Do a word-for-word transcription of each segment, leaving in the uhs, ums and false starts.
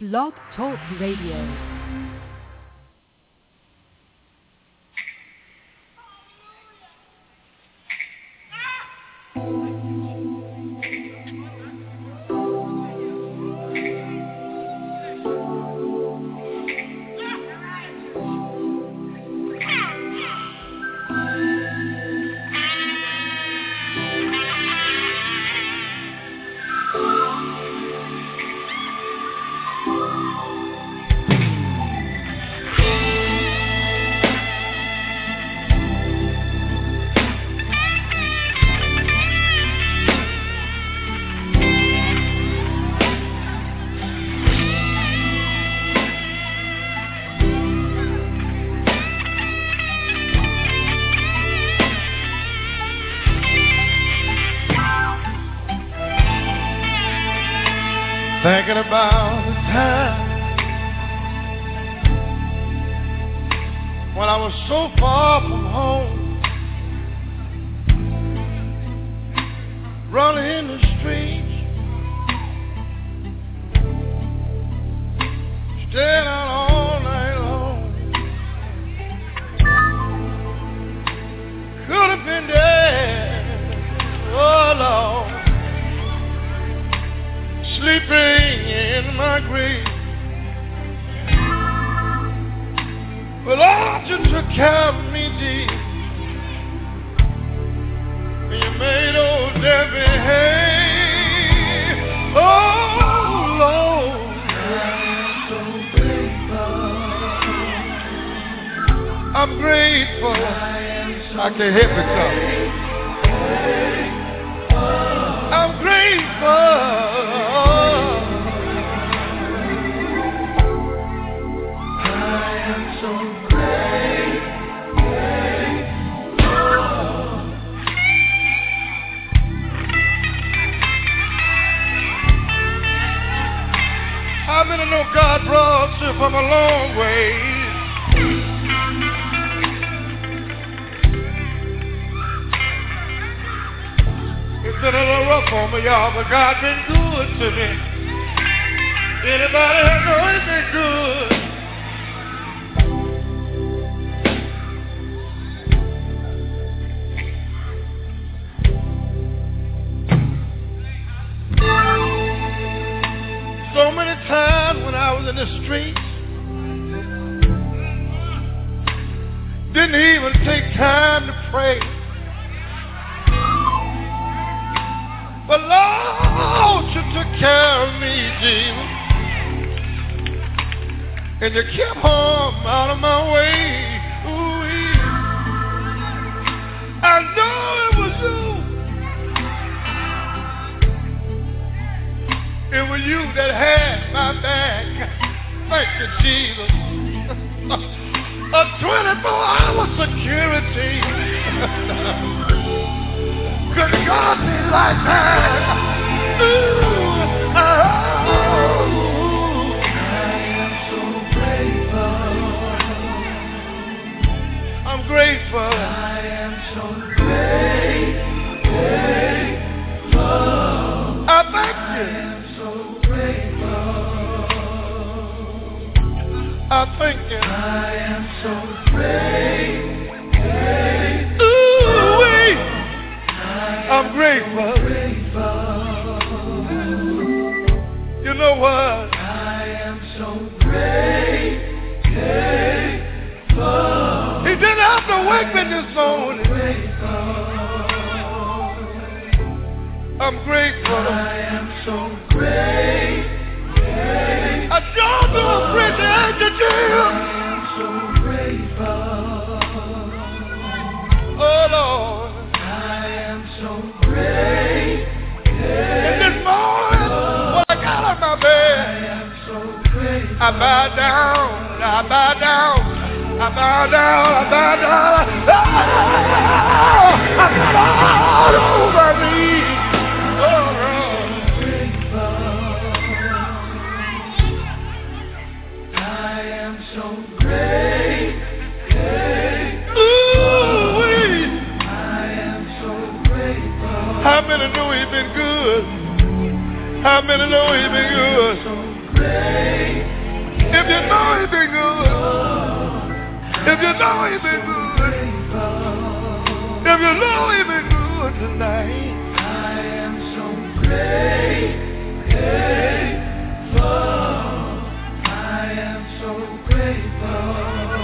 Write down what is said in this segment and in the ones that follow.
Blog Talk Radio. Thinking about the time when I was so far from home, running in the streets, staying out all night long. Could have been dead, oh Lord, sleeping in my grave. But Lord, you took care of me, Jesus, and you made old Debbie behave. Oh Lord, I'm so grateful. I'm grateful. I can hear me come. I'm grateful. I mean, I know God brought you from a long way. It's been a little rough on me, y'all, but God's been good to me. Anybody that know He's been good? So many times when I was in the streets, didn't even take time to pray. But Lord, you took care of me, Jesus, and you kept harm out of my way. Ooh-wee. I know it was you. It was you that had my back. Thank you, Jesus. A twenty-four hour security. Could God be like that? Ooh, oh. I am so grateful. I'm grateful. I am so grateful. I thank you. I thank you. I am so grateful. Ooh, wait. I'm grateful. grateful. You know what? I am so grateful. He didn't have to wake me this morning. I'm grateful. I am so grateful. I don't know a friend to ask you, Jesus. I am so grateful. Oh Lord, I am so grateful. And this morning, when I got out of my bed, I am so grateful. I bow down, I bow down, I bow down, I bow down. Oh, I got all over me. Oh Lord. How many know He's been good? How many know He's been good? So great. know he's been good, if you know he's been good tonight, I am so grateful. I am so grateful.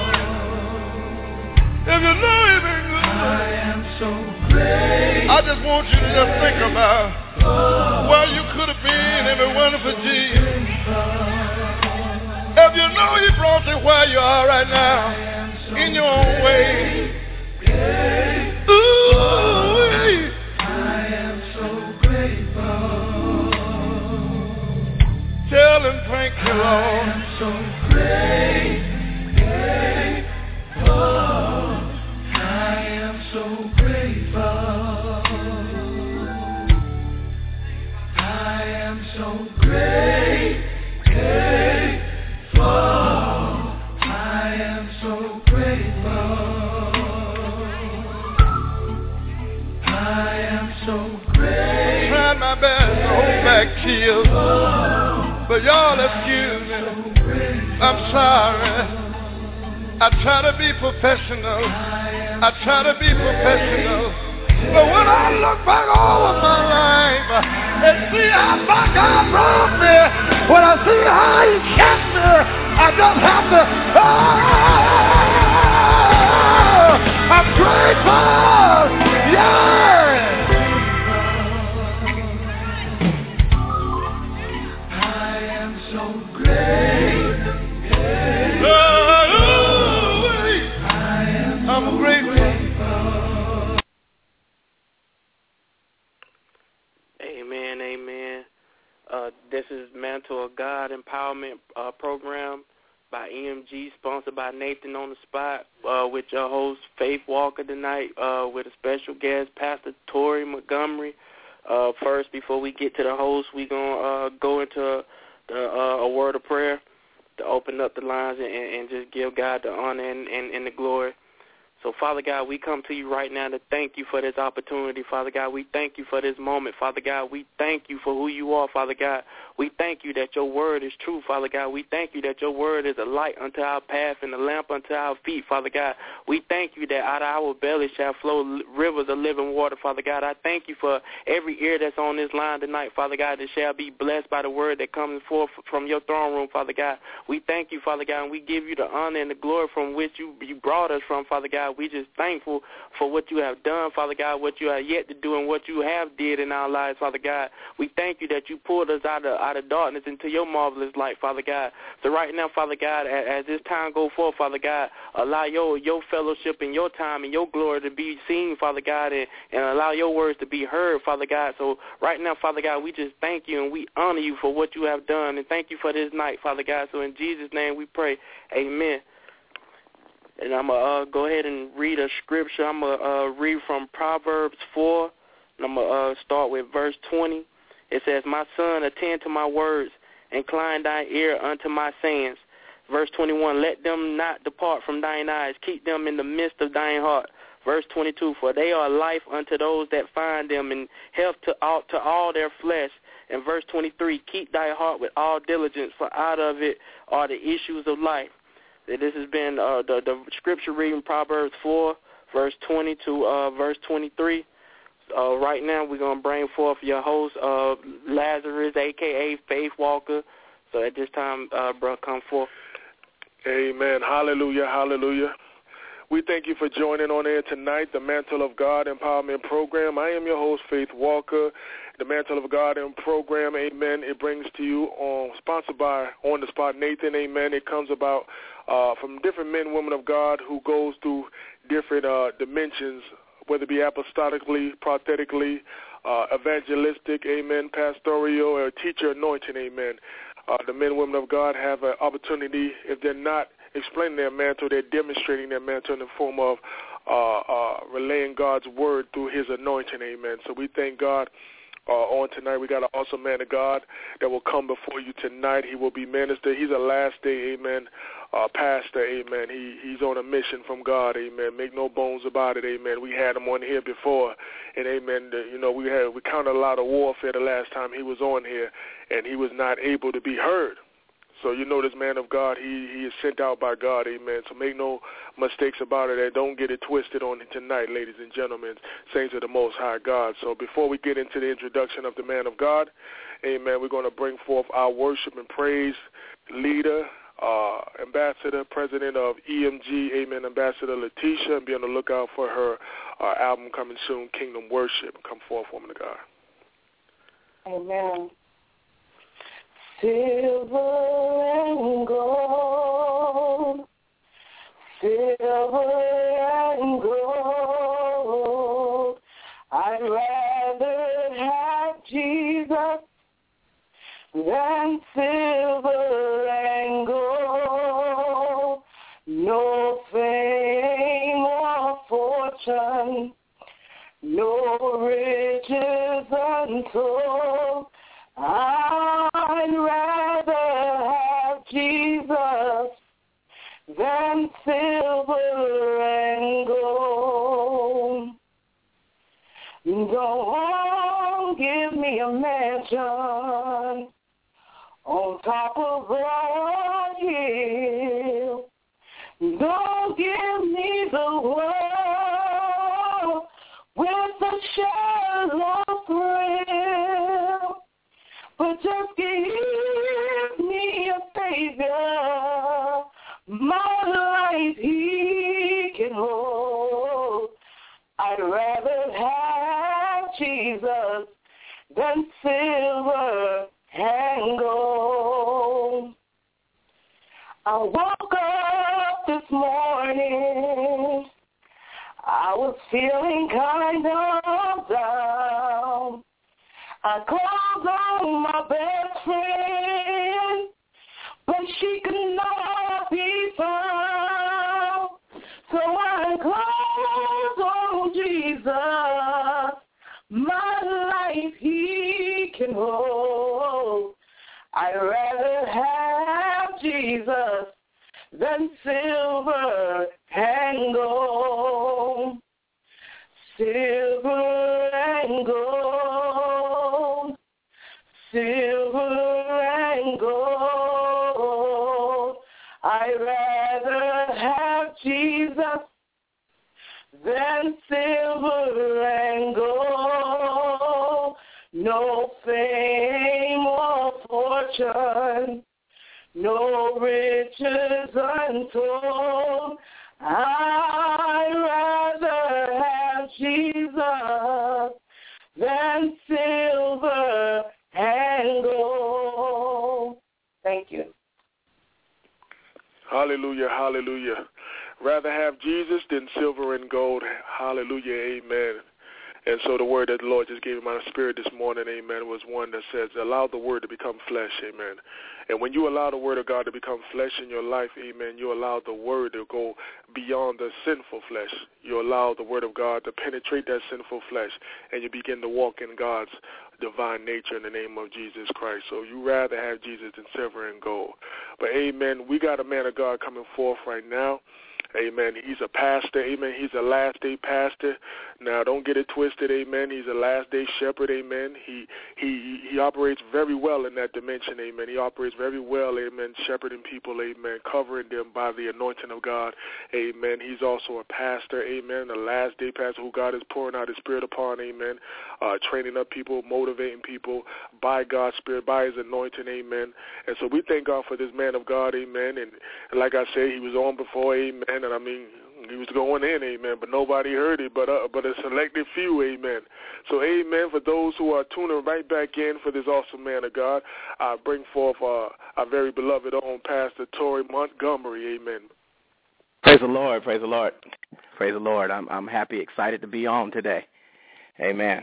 If you know he's been good, I am so grateful. I just want you to just think about where you could have been if it wasn't for Jesus. If you know he brought you where you are right now, in your own way. Ooh, I am so grateful. Tell him thank you, Lord. I am so grateful. I am so grateful. I am so grateful. I am so grateful. I am so grateful. Tried my best to hold back tears, but y'all excuse me. I'm sorry. I try to be professional. I try to be professional. But when I look back over my life and see how far God brought me, when I see how he kept me, I just have to, oh, I'm grateful, yeah. I am so grateful. Oh, I'm grateful. Amen, amen. Uh, this is Mantle of God Empowerment uh, Program by E M G, sponsored by Nathan on the Spot, uh, with your host, Faith Walker, tonight, uh, with a special guest, Pastor Tori Montgomery. Uh, first, before we get to the host, we're going to uh, go into the, uh, a word of prayer to open up the lines and, and just give God the honor and, and, and the glory. So, Father God, we come to you right now to thank you for this opportunity, Father God. We thank you for this moment, Father God. We thank you for who you are, Father God. We thank you that your word is true, Father God. We thank you that your word is a light unto our path and a lamp unto our feet, Father God. We thank you that out of our belly shall flow rivers of living water, Father God. I thank you for every ear that's on this line tonight, Father God, that shall be blessed by the word that comes forth from your throne room, Father God. We thank you, Father God, and we give you the honor and the glory from which you, you brought us from, Father God. We just thankful for what you have done, Father God, what you have yet to do and what you have did in our lives, Father God. We thank you that you pulled us out of, out of darkness into your marvelous light, Father God. So right now, Father God, as, as this time go forth, Father God, allow your, your fellowship and your time and your glory to be seen, Father God, and, and allow your words to be heard, Father God. So right now, Father God, we just thank you and we honor you for what you have done, and thank you for this night, Father God. So in Jesus' name we pray, amen. And I'm going to uh, go ahead and read a scripture. I'm going to uh, read from Proverbs four, and I'm going to uh, start with verse twenty. It says, my son, attend to my words, incline thine ear unto my sayings. Verse twenty-one, let them not depart from thine eyes, keep them in the midst of thine heart. Verse twenty-two, for they are life unto those that find them, and health to all, to all their flesh. And verse twenty-three, keep thy heart with all diligence, for out of it are the issues of life. This has been uh, the, the scripture reading, Proverbs four, verse twenty to uh, verse twenty-three. Uh, right now, we're going to bring forth your host, uh, Lazarus, a k a. Faith Walker. So at this time, uh, bro, come forth. Amen. Hallelujah, hallelujah. We thank you for joining on air tonight, the Mantle of God Empowerment Program. I am your host, Faith Walker. The Mantle of God Program, amen, it brings to you, on, sponsored by On the Spot Nathan, amen. It comes about uh, from different men and women of God who goes through different uh, dimensions, whether it be apostolically, prophetically, uh, evangelistic, amen, pastoral, or teacher anointing, amen. Uh, the men and women of God have an opportunity, if they're not explaining their mantle, they're demonstrating their mantle in the form of uh, uh, relaying God's word through his anointing, amen. So we thank God. Uh, on tonight, we got an awesome man of God that will come before you tonight. He will be ministered. He's a last day, amen, uh, pastor, amen. He He's on a mission from God, amen. Make no bones about it, amen. We had him on here before, and amen, the, you know, we had we counted a lot of warfare the last time he was on here, and he was not able to be heard. So you know this man of God, he, he is sent out by God, amen. So make no mistakes about it, and don't get it twisted on tonight, ladies and gentlemen, saints of the Most High God. So before we get into the introduction of the man of God, amen, we're going to bring forth our worship and praise leader, uh, ambassador, president of E M G, amen, Ambassador Letitia, and be on the lookout for her uh, album coming soon, Kingdom Worship. Come forth, woman of God. Amen. Silver and gold, silver and gold, I'd rather have Jesus than silver and gold. No fame or fortune, no riches untold, I'd rather have Jesus than silver and gold. Don't give me a mansion on top of a hill. Don't give me the world with a shell of thrill. But just give me a Savior, my life He can hold. I'd rather have Jesus than silver and gold. I woke up this morning, I was feeling kind of down. I called on my best friend, but she could not be found. So I called on Jesus, my life He can hold. I'd rather have Jesus than silver and gold. Silver and gold, silver and gold, I'd rather have Jesus than silver and gold. No fame or fortune, no riches untold, I'd rather have Jesus than silver and gold. Thank you. Hallelujah, hallelujah. Rather have Jesus than silver and gold. Hallelujah, amen. And so the word that the Lord just gave in my spirit this morning, amen, was one that says, allow the word to become flesh, amen. And when you allow the word of God to become flesh in your life, amen, you allow the word to go beyond the sinful flesh. You allow the word of God to penetrate that sinful flesh, and you begin to walk in God's divine nature in the name of Jesus Christ. So you rather have Jesus than silver and gold. But, amen, we got a man of God coming forth right now. Amen. He's a pastor. Amen. He's a last-day pastor. Now, don't get it twisted. Amen. He's a last-day shepherd. Amen. He he he operates very well in that dimension. Amen. He operates very well. Amen. Shepherding people. Amen. Covering them by the anointing of God. Amen. He's also a pastor. Amen. A last-day pastor who God is pouring out His Spirit upon. Amen. Uh, training up people, motivating people by God's Spirit, by His anointing. Amen. And so we thank God for this man of God. Amen. And, and like I said, he was on before. Amen. And I mean, he was going in, amen, but nobody heard it but uh, but a selected few, amen. So, amen, for those who are tuning right back in for this awesome man of God, I bring forth uh, our very beloved own Pastor Tory Montgomery, amen. Praise the Lord, praise the Lord, praise the Lord. I'm I'm happy, excited to be on today, amen.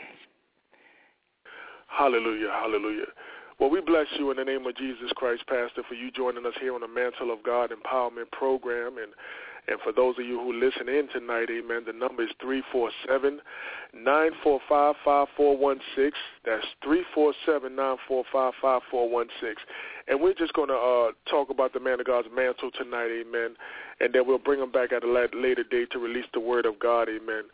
Hallelujah, hallelujah. Well, we bless you in the name of Jesus Christ, Pastor, for you joining us here on the Mantle of God Empowerment Program. And And for those of you who listen in tonight, amen, the number is three four seven, nine four five, five four one six. That's three four seven, nine four five, five four one six. And we're just going to uh, talk about the man of God's mantle tonight, amen, and then we'll bring him back at a later date to release the word of God, amen.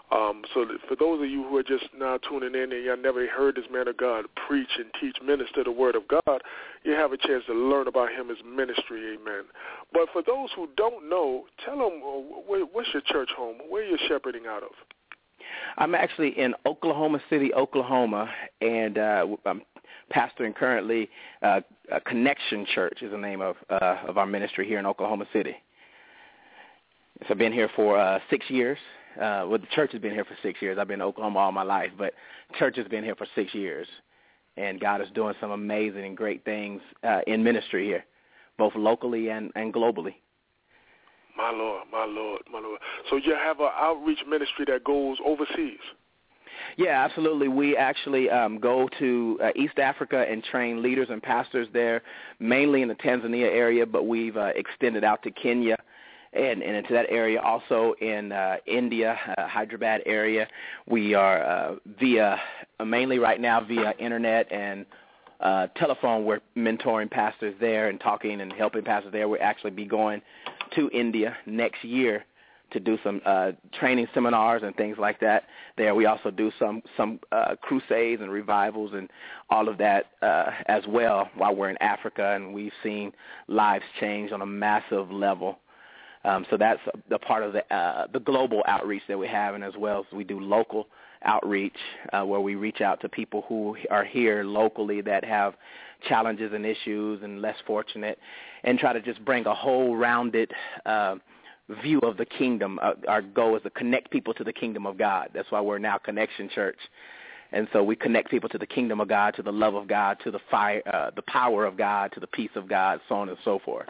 Um, so for those of you who are just now tuning in and y'all never heard this man of God preach and teach, minister the word of God, you have a chance to learn about him, his ministry, amen. But for those who don't know, tell them, uh, what's your church home? Where are you shepherding out of? I'm actually in Oklahoma City, Oklahoma, and uh, I'm pastoring currently uh, a Connection Church is the name of uh, of our ministry here in Oklahoma City. So I've been here for uh, six years. Uh, well, the church has been here for six years. I've been in Oklahoma all my life, but church has been here for six years. And God is doing some amazing and great things uh, in ministry here, both locally and, and globally. My Lord, my Lord, my Lord. So you have an outreach ministry that goes overseas? Yeah, absolutely. We actually um, go to uh, East Africa and train leaders and pastors there, mainly in the Tanzania area, but we've uh, extended out to Kenya and, and into that area, also in uh, India, uh, Hyderabad area. We are uh, via, uh, mainly right now via internet and uh, telephone, we're mentoring pastors there and talking and helping pastors there. We'll actually be going to India next year to do some uh, training seminars and things like that there. We also do some some uh, crusades and revivals and all of that uh, as well while we're in Africa, and we've seen lives change on a massive level. Um, so that's the part of the uh, the global outreach that we have, and as well as we do local outreach uh, where we reach out to people who are here locally that have challenges and issues and less fortunate, and try to just bring a whole rounded uh, view of the kingdom. Uh, our goal is to connect people to the kingdom of God. That's why we're now Connection Church. And so we connect people to the kingdom of God, to the love of God, to the fire, uh, the power of God, to the peace of God, so on and so forth.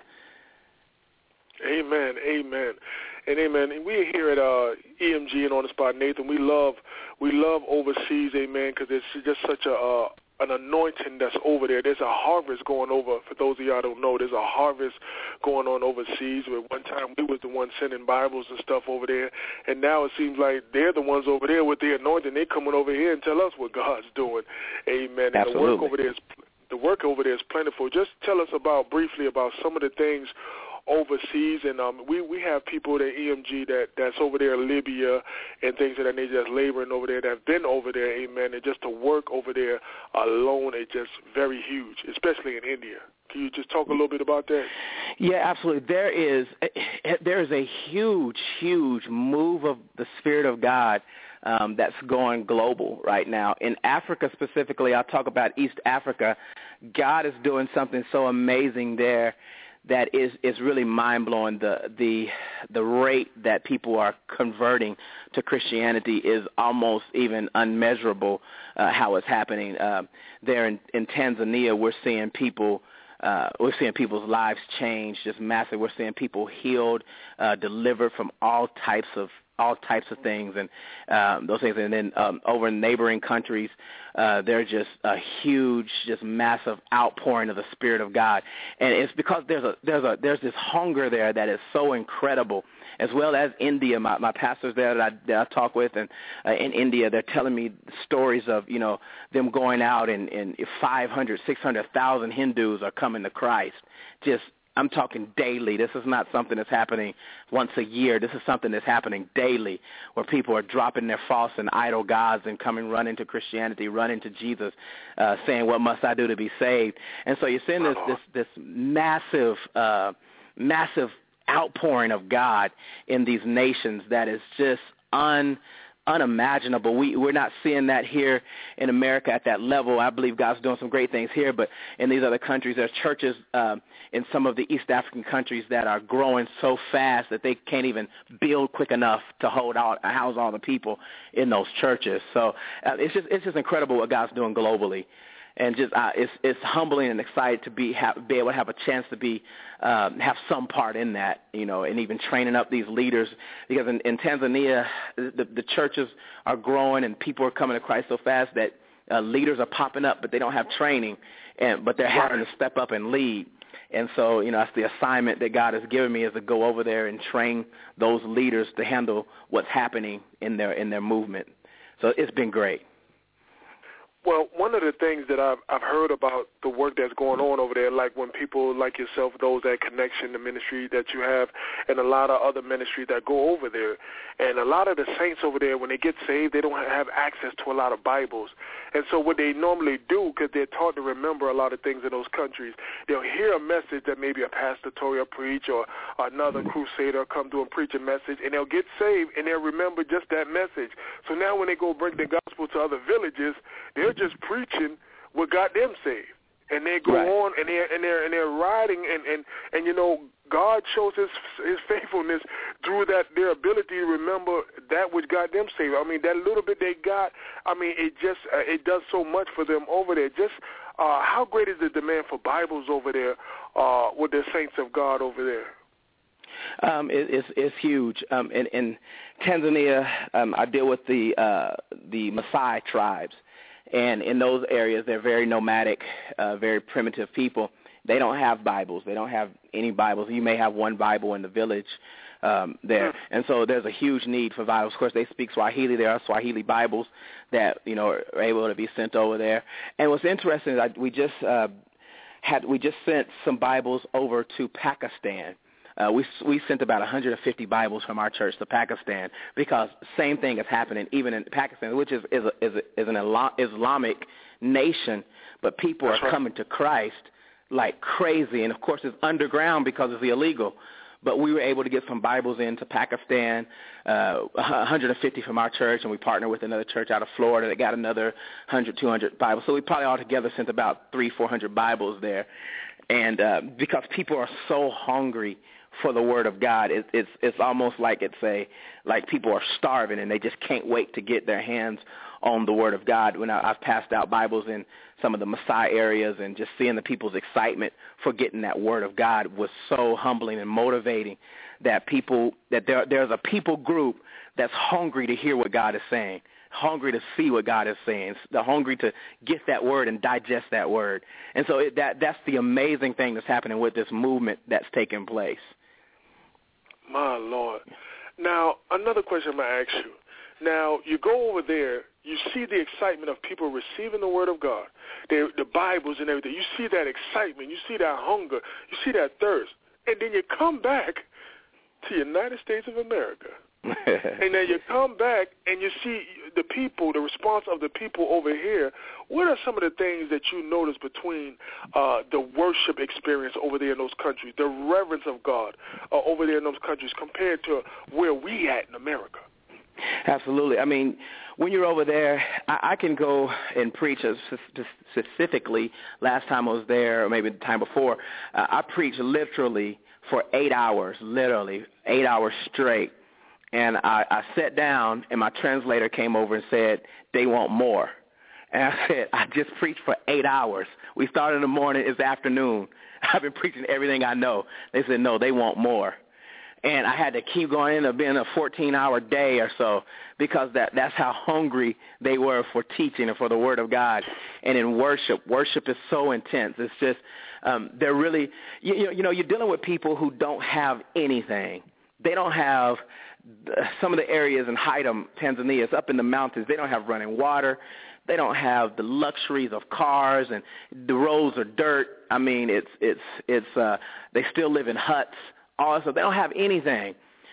Amen, amen, and amen. And we're here at uh, E M G and On the Spot, Nathan. We love, we love overseas, amen, because it's just such a uh, an anointing that's over there. There's a harvest going over. For those of y'all who don't know, there's a harvest going on overseas. At one time, we was the ones sending Bibles and stuff over there, and now it seems like they're the ones over there with the anointing. They coming over here and tell us what God's doing, amen. And Absolutely. the work over there is the work over there is plentiful. Just tell us about briefly about some of the things overseas, and um, we, we have people at E M G that, that's over there in Libya and things of that nature that's laboring over there, that have been over there, amen, and just to work over there alone is just very huge, especially in India. Can you just talk a little bit about that? Yeah, absolutely. There is there is a huge, huge move of the Spirit of God um, that's going global right now. In Africa specifically, I'll talk about East Africa. God is doing something so amazing there that is, is really mind-blowing. The, the the rate that people are converting to Christianity is almost even unmeasurable, uh, how it's happening. Uh, there in, in Tanzania, we're seeing people uh, we're seeing people's lives change just massive. We're seeing people healed, uh, delivered from all types of all types of things and um, those things. And then um, over in neighboring countries, uh, there's just a huge, just massive outpouring of the Spirit of God. And it's because there's a there's a there's this hunger there that is so incredible. As well as India, my, my pastors there that I, that I talk with, and uh, in India, they're telling me stories of, you know, them going out and, and five hundred, six hundred thousand Hindus are coming to Christ. Just I'm talking daily. This is not something that's happening once a year. This is something that's happening daily, where people are dropping their false and idol gods and coming running to Christianity, running to Jesus, uh, saying, "What must I do to be saved?" And so you're seeing this this this massive, uh, massive outpouring of God in these nations that is just un. unimaginable. We, we're not seeing that here in America at that level. I believe God's doing some great things here, but in these other countries, there's churches um, in some of the East African countries that are growing so fast that they can't even build quick enough to hold out, house all the people in those churches. So uh, it's just it's just incredible what God's doing globally. And just uh, it's it's humbling and excited to be have, be able to have a chance to be um, have some part in that, you know, and even training up these leaders, because in, in Tanzania the, the churches are growing and people are coming to Christ so fast that uh, leaders are popping up, but they don't have training, and but they're having to step up and lead. And so, you know, that's the assignment that God has given me, is to go over there and train those leaders to handle what's happening in their in their movement. So it's been great. Well, one of the things that I've, I've heard about the work that's going on over there, like when people like yourself, those that connection, the ministry that you have, and a lot of other ministry that go over there, and a lot of the saints over there, when they get saved, they don't have access to a lot of Bibles. And so what they normally do, because they're taught to remember a lot of things in those countries, they'll hear a message that maybe a pastor told you preach or another crusader come to and preach a message, and they'll get saved, and they'll remember just that message. So now when they go bring the gospel to other villages, they're just preaching what got them saved, and they go right. on and they're and they're and they're riding and, and, and you know God shows His His faithfulness through that their ability to remember that which got them saved. I mean, that little bit they got. I mean, it just uh, it does so much for them over there. Just uh, how great is the demand for Bibles over there uh, with the saints of God over there? Um, it, it's, it's huge. Um, in, in Tanzania, um, I deal with the uh, the Maasai tribes. And in those areas, they're very nomadic, uh, very primitive people. They don't have Bibles. They don't have any Bibles. You may have one Bible in the village um, there. And so there's a huge need for Bibles. Of course, they speak Swahili. There are Swahili Bibles that, you know, are able to be sent over there. And what's interesting is I, we just uh, had we just sent some Bibles over to Pakistan. Uh, we we sent about one hundred fifty Bibles from our church to Pakistan because same thing is happening even in Pakistan, which is is a, is, a, is an Islamic nation, but people are coming to Christ like crazy, and of course it's underground because it's illegal. But we were able to get some Bibles into Pakistan, uh, one hundred fifty from our church, and we partnered with another church out of Florida that got another one hundred, two hundred Bibles. So we probably altogether sent about three, four hundred Bibles there, and uh, because people are so hungry for the Word of God, it, it's it's almost like it's a like people are starving and they just can't wait to get their hands on the Word of God. When I, I've passed out Bibles in some of the Maasai areas, and just seeing the people's excitement for getting that Word of God was so humbling and motivating. That people that there there's a people group that's hungry to hear what God is saying, hungry to see what God is saying, they're hungry to get that Word and digest that Word. And so it, that that's the amazing thing that's happening with this movement that's taking place. My Lord. Now, another question I'm going to ask you. Now, you go over there, you see the excitement of people receiving the Word of God, they, the Bibles and everything. You see that excitement. You see that hunger. You see that thirst. And then you come back to the United States of America. And then you come back and you see the people, the response of the people over here. What are some of the things that you notice between uh, the worship experience over there in those countries, the reverence of God uh, over there in those countries compared to where we at in America? Absolutely. I mean, when you're over there, I, I can go and preach as specifically. Last time I was there, or maybe the time before, uh, I preached literally for eight hours, literally eight hours straight. And I, I sat down, and my translator came over and said, they want more. And I said, I just preached for eight hours. We started in the morning, it's afternoon. I've been preaching everything I know. They said, no, they want more. And I had to keep going. It ended up being a fourteen-hour day or so because that, that's how hungry they were for teaching and for the Word of God. And in worship, worship is so intense. It's just um, they're really, you, you know, you're dealing with people who don't have anything. They don't have some of the areas in Haidam, Tanzania, it's up in the mountains. They don't have running water. They don't have the luxuries of cars, and the roads are dirt. I mean, it's it's it's. Uh, they still live in huts. Also, they don't have anything.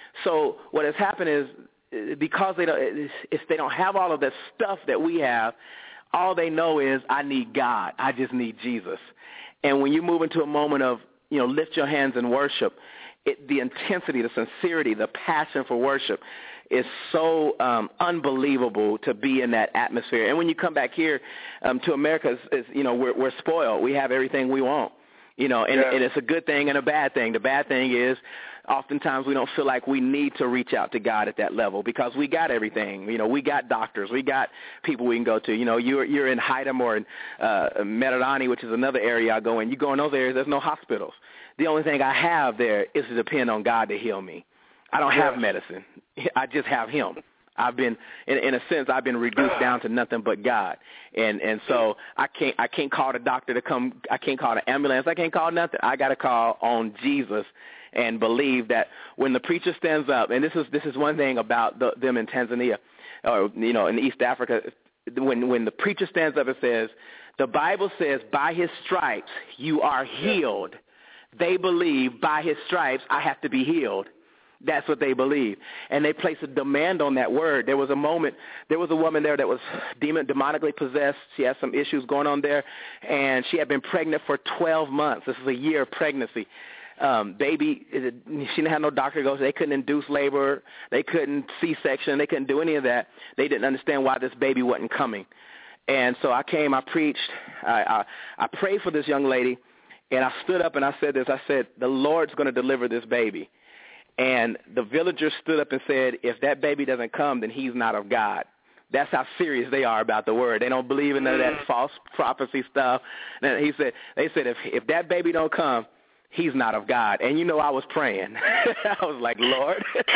So what has happened is because they don't, if they don't have all of that stuff that we have, all they know is I need God. I just need Jesus. And when you move into a moment of, you know, lift your hands in worship, It, the intensity, the sincerity, the passion for worship is so um, unbelievable to be in that atmosphere. And when you come back here um, to America, it's, it's, you know, we're, we're spoiled. We have everything we want, you know, and, yeah. and it's a good thing and a bad thing. The bad thing is oftentimes we don't feel like we need to reach out to God at that level because we got everything. You know, we got doctors. We got people we can go to. You know, you're, you're in Haidam or in uh, Mererani, which is another area I go in. You go in those areas, there's no hospitals. The only thing I have there is to depend on God to heal me. I don't have medicine. I just have Him. I've been, in, in a sense, I've been reduced down to nothing but God, and and so I can't I can't call the doctor to come. I can't call the ambulance. I can't call nothing. I got to call on Jesus and believe that when the preacher stands up, and this is this is one thing about the, them in Tanzania, or you know, in East Africa. when when the preacher stands up and says, the Bible says, by his stripes you are healed, they believe by his stripes I have to be healed. That's what they believe. And they place a demand on that word. There was a moment, there was a woman there that was demon, demonically possessed. She had some issues going on there, and she had been pregnant for twelve months. This is a year of pregnancy. Um, baby, she didn't have no doctor to go to. They couldn't induce labor. They couldn't C-section. They couldn't do any of that. They didn't understand why this baby wasn't coming. And so I came, I preached, I, I, I prayed for this young lady, and I stood up and I said this. I said, the Lord's going to deliver this baby. And the villagers stood up and said, if that baby doesn't come, then he's not of God. That's how serious they are about the word. They don't believe in none of that false prophecy stuff. And he said, they said, if if that baby don't come, he's not of God. And you know, I was praying. I was like, Lord. like,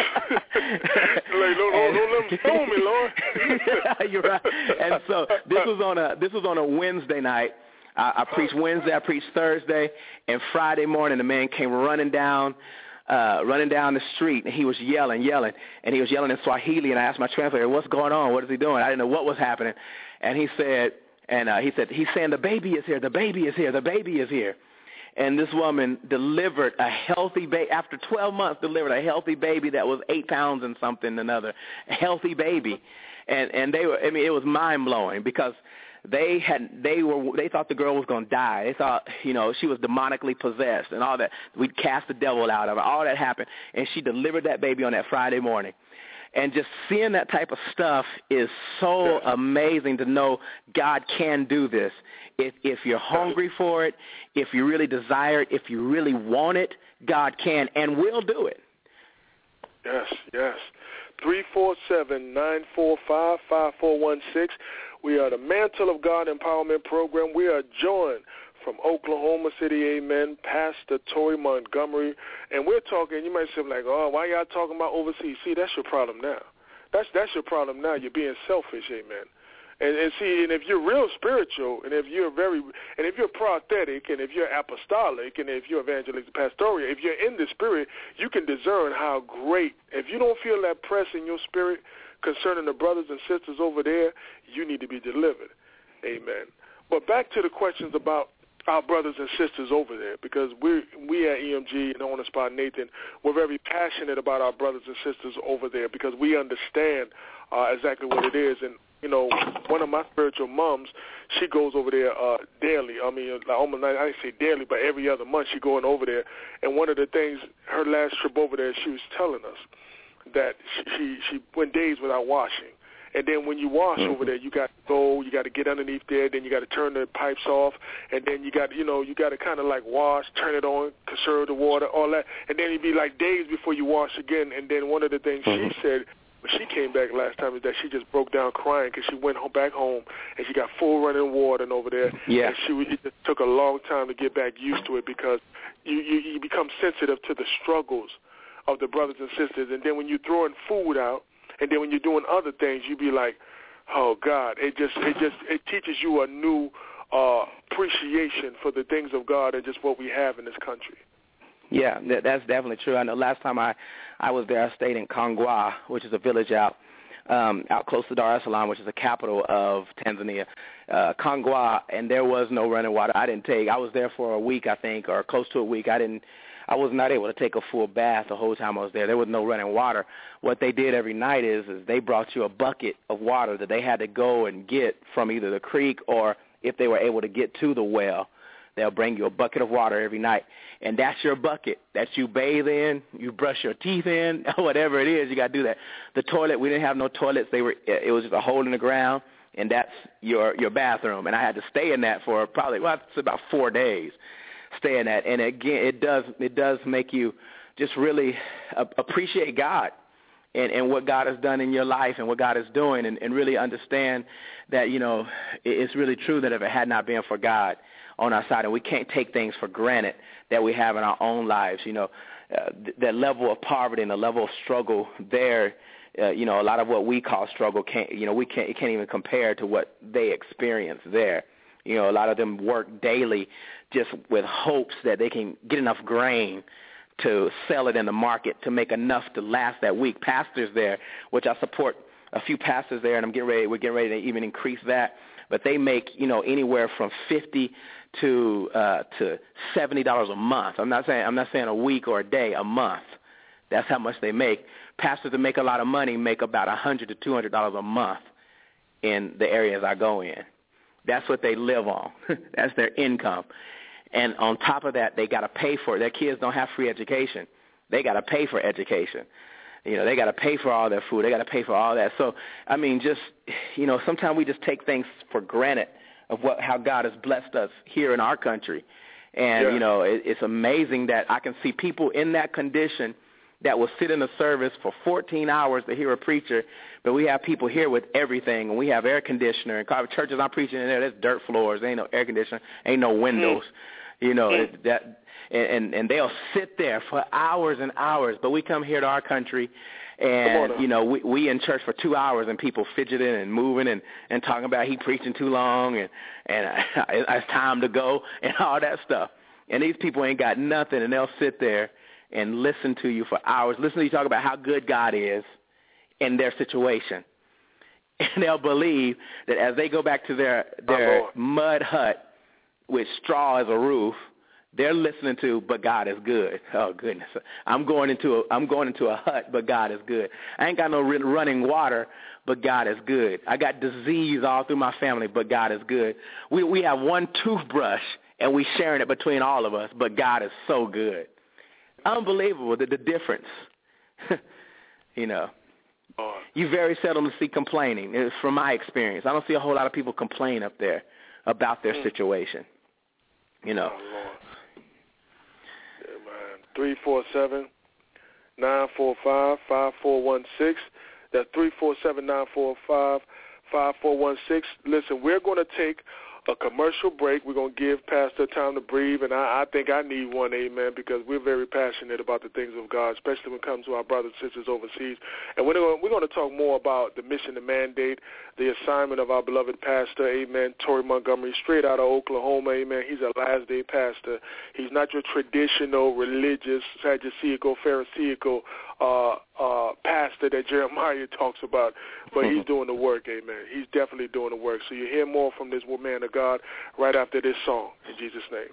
don't, don't, don't let him stone me, Lord. You're right. And so this was on a this was on a Wednesday night. I, I preached Wednesday, I preached Thursday, and Friday morning the man came running down. Uh, running down the street, and he was yelling, yelling, and he was yelling in Swahili, and I asked my translator, what's going on? What is he doing? I didn't know what was happening. And he said, and uh, he said, he's saying, the baby is here, the baby is here, the baby is here. And this woman delivered a healthy baby, after twelve months, delivered a healthy baby that was eight pounds and something another, a healthy baby. And, and they were, I mean, it was mind-blowing because They had, they were, they thought the girl was going to die. They thought, you know, she was demonically possessed and all that. We'd cast the devil out of her. All that happened, and she delivered that baby on that Friday morning. And just seeing that type of stuff is so amazing to know God can do this. If if you're hungry for it, if you really desire it, if you really want it, God can and will do it. Yes, yes. three four seven, nine four five, five four one six. We are the Mantle of God Empowerment Program. We are joined from Oklahoma City, amen, Pastor Tory Montgomery. And we're talking, you might say like, oh, why y'all talking about overseas? See, that's your problem now. That's that's your problem now. You're being selfish, amen. And, and see, and if you're real spiritual, and if you're very, and if you're prophetic, and if you're apostolic, and if you're evangelistic pastoral, if you're in the spirit, you can discern how great. If you don't feel that press in your spirit concerning the brothers and sisters over there, you need to be delivered. Amen. But back to the questions about our brothers and sisters over there, because we we at E M G and On the Spot Nathan, we're very passionate about our brothers and sisters over there because we understand uh, exactly what it is. And, you know, one of my spiritual moms, she goes over there uh, daily. I mean, like almost, I didn't say daily, but every other month she going over there. And one of the things, her last trip over there, she was telling us that she, she, she went days without washing. And then when you wash mm-hmm. over there, you got to go, you got to get underneath there, then you got to turn the pipes off, and then you got, you know, you got to kind of like wash, turn it on, conserve the water, all that. And then it'd be like days before you wash again. And then one of the things mm-hmm. she said when she came back last time is that she just broke down crying because she went home, back home, and she got full running water over there. Yeah. And she it just took a long time to get back used to it because you, you, you become sensitive to the struggles of the brothers and sisters. And then when you're throwing food out, and then when you're doing other things, you be like, oh God, it just it just it teaches you a new uh, appreciation for the things of God and just what we have in this country. Yeah, that, that's definitely true. I know last time I, I was there, I stayed in Kongwa, which is a village out um, out close to Dar es Salaam, which is the capital of Tanzania. Uh, Kongwa, and there was no running water. I didn't take. I was there for a week, I think, or close to a week. I didn't. I was not able to take a full bath the whole time I was there. There was no running water. What they did every night is, is they brought you a bucket of water that they had to go and get from either the creek or if they were able to get to the well, they'll bring you a bucket of water every night. And that's your bucket that you bathe in, you brush your teeth in, whatever it is, you got to do that. The toilet, we didn't have no toilets. They were. It was just a hole in the ground, and that's your, your bathroom. And I had to stay in that for probably, well, it's about four days. Stay in that, and again, it does it does make you just really appreciate God and, and what God has done in your life and what God is doing, and, and really understand that, you know, it's really true that if it had not been for God on our side, and we can't take things for granted that we have in our own lives, you know, uh, th- that level of poverty and the level of struggle there, uh, you know, a lot of what we call struggle can't, you know, we can't it can't even compare to what they experience there. You know, a lot of them work daily just with hopes that they can get enough grain to sell it in the market to make enough to last that week. Pastors there, which I support a few pastors there, and I'm getting ready. We're getting ready to even increase that. But they make, you know, anywhere from fifty to uh, to seventy dollars a month. I'm not saying I'm not saying a week or a day, a month. That's how much they make. Pastors that make a lot of money make about a hundred to two hundred dollars a month in the areas I go in. That's what they live on. That's their income. And on top of that, they got to pay for it. Their kids don't have free education. They got to pay for education. You know, they got to pay for all their food. They got to pay for all that. So, I mean, just, you know, sometimes we just take things for granted of what how God has blessed us here in our country. And, yeah. you know, it, it's amazing that I can see people in that condition that will sit in a service for fourteen hours to hear a preacher, but we have people here with everything, and we have air conditioner. And churches I'm preaching in there, there's dirt floors. There ain't no air conditioner. Ain't no windows. Mm. You know, mm. it, that and, and they'll sit there for hours and hours. But we come here to our country, and, you know, we, we in church for two hours, and people fidgeting and moving and, and talking about he preaching too long and, and it's time to go and all that stuff. And these people ain't got nothing, and they'll sit there and listen to you for hours, listen to you talk about how good God is in their situation. And they'll believe that as they go back to their, their mud hut with straw as a roof, they're listening to, but God is good. Oh, goodness. I'm going into a, I'm going into a hut, but God is good. I ain't got no running water, but God is good. I got disease all through my family, but God is good. We we have one toothbrush, and we sharing it between all of us, but God is so good. Unbelievable, the, the difference. You know. You very seldom see complaining. It's from my experience. I don't see a whole lot of people complain up there about their situation. You know. Oh, Lord. three four seven, nine four five, five four one six. That's three four seven, nine four five, five four one six. Listen, we're going to take a commercial break. We're going to give Pastor time to breathe, and I, I think I need one, amen, because we're very passionate about the things of God, especially when it comes to our brothers and sisters overseas. And we're going, we're going to talk more about the mission and mandate, the assignment of our beloved pastor, amen, Tory Montgomery, straight out of Oklahoma, amen. He's a last-day pastor. He's not your traditional religious, Sadduceical, Pharisaical uh, uh, pastor that Jeremiah talks about, but he's doing the work, amen. He's definitely doing the work. So you hear more from this man of God right after this song, in Jesus' name.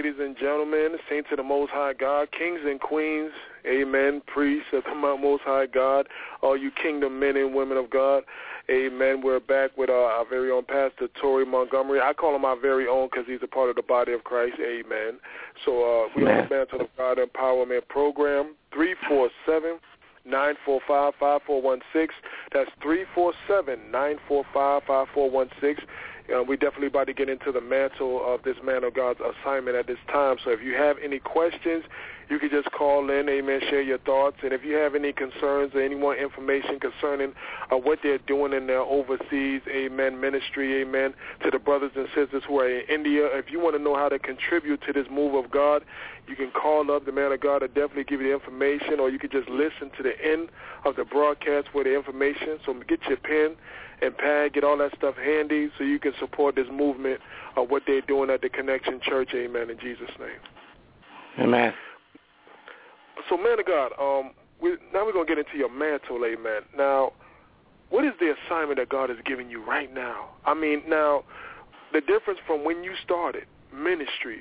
ladies and gentlemen, saints of the Most High God, kings and queens, amen, priests of the Most High God, all you kingdom men and women of God, amen. We're back with our, our very own Pastor Tory Montgomery. I call him our very own because he's a part of the body of Christ, amen. So uh, we're on the Mantle of God Empowerment Program, three four seven, nine four five, five four one six. That's three four seven, nine four five, five four one six. Uh, we definitely about to get into the mantle of this man of God's assignment at this time. So if you have any questions, you can just call in, amen, share your thoughts. And if you have any concerns or any more information concerning uh, what they're doing in their overseas, amen, ministry, amen, to the brothers and sisters who are in India, if you want to know how to contribute to this move of God, you can call up the man of God. I'll definitely give you the information, or you can just listen to the end of the broadcast for the information. So get your pen and pad, get all that stuff handy so you can support this movement of what they're doing at the Connection Church, amen, in Jesus' name. Amen. So, man of God, um, we, now we're going to get into your mantle, amen. Now, what is the assignment that God is giving you right now? I mean, now, the difference from when you started ministry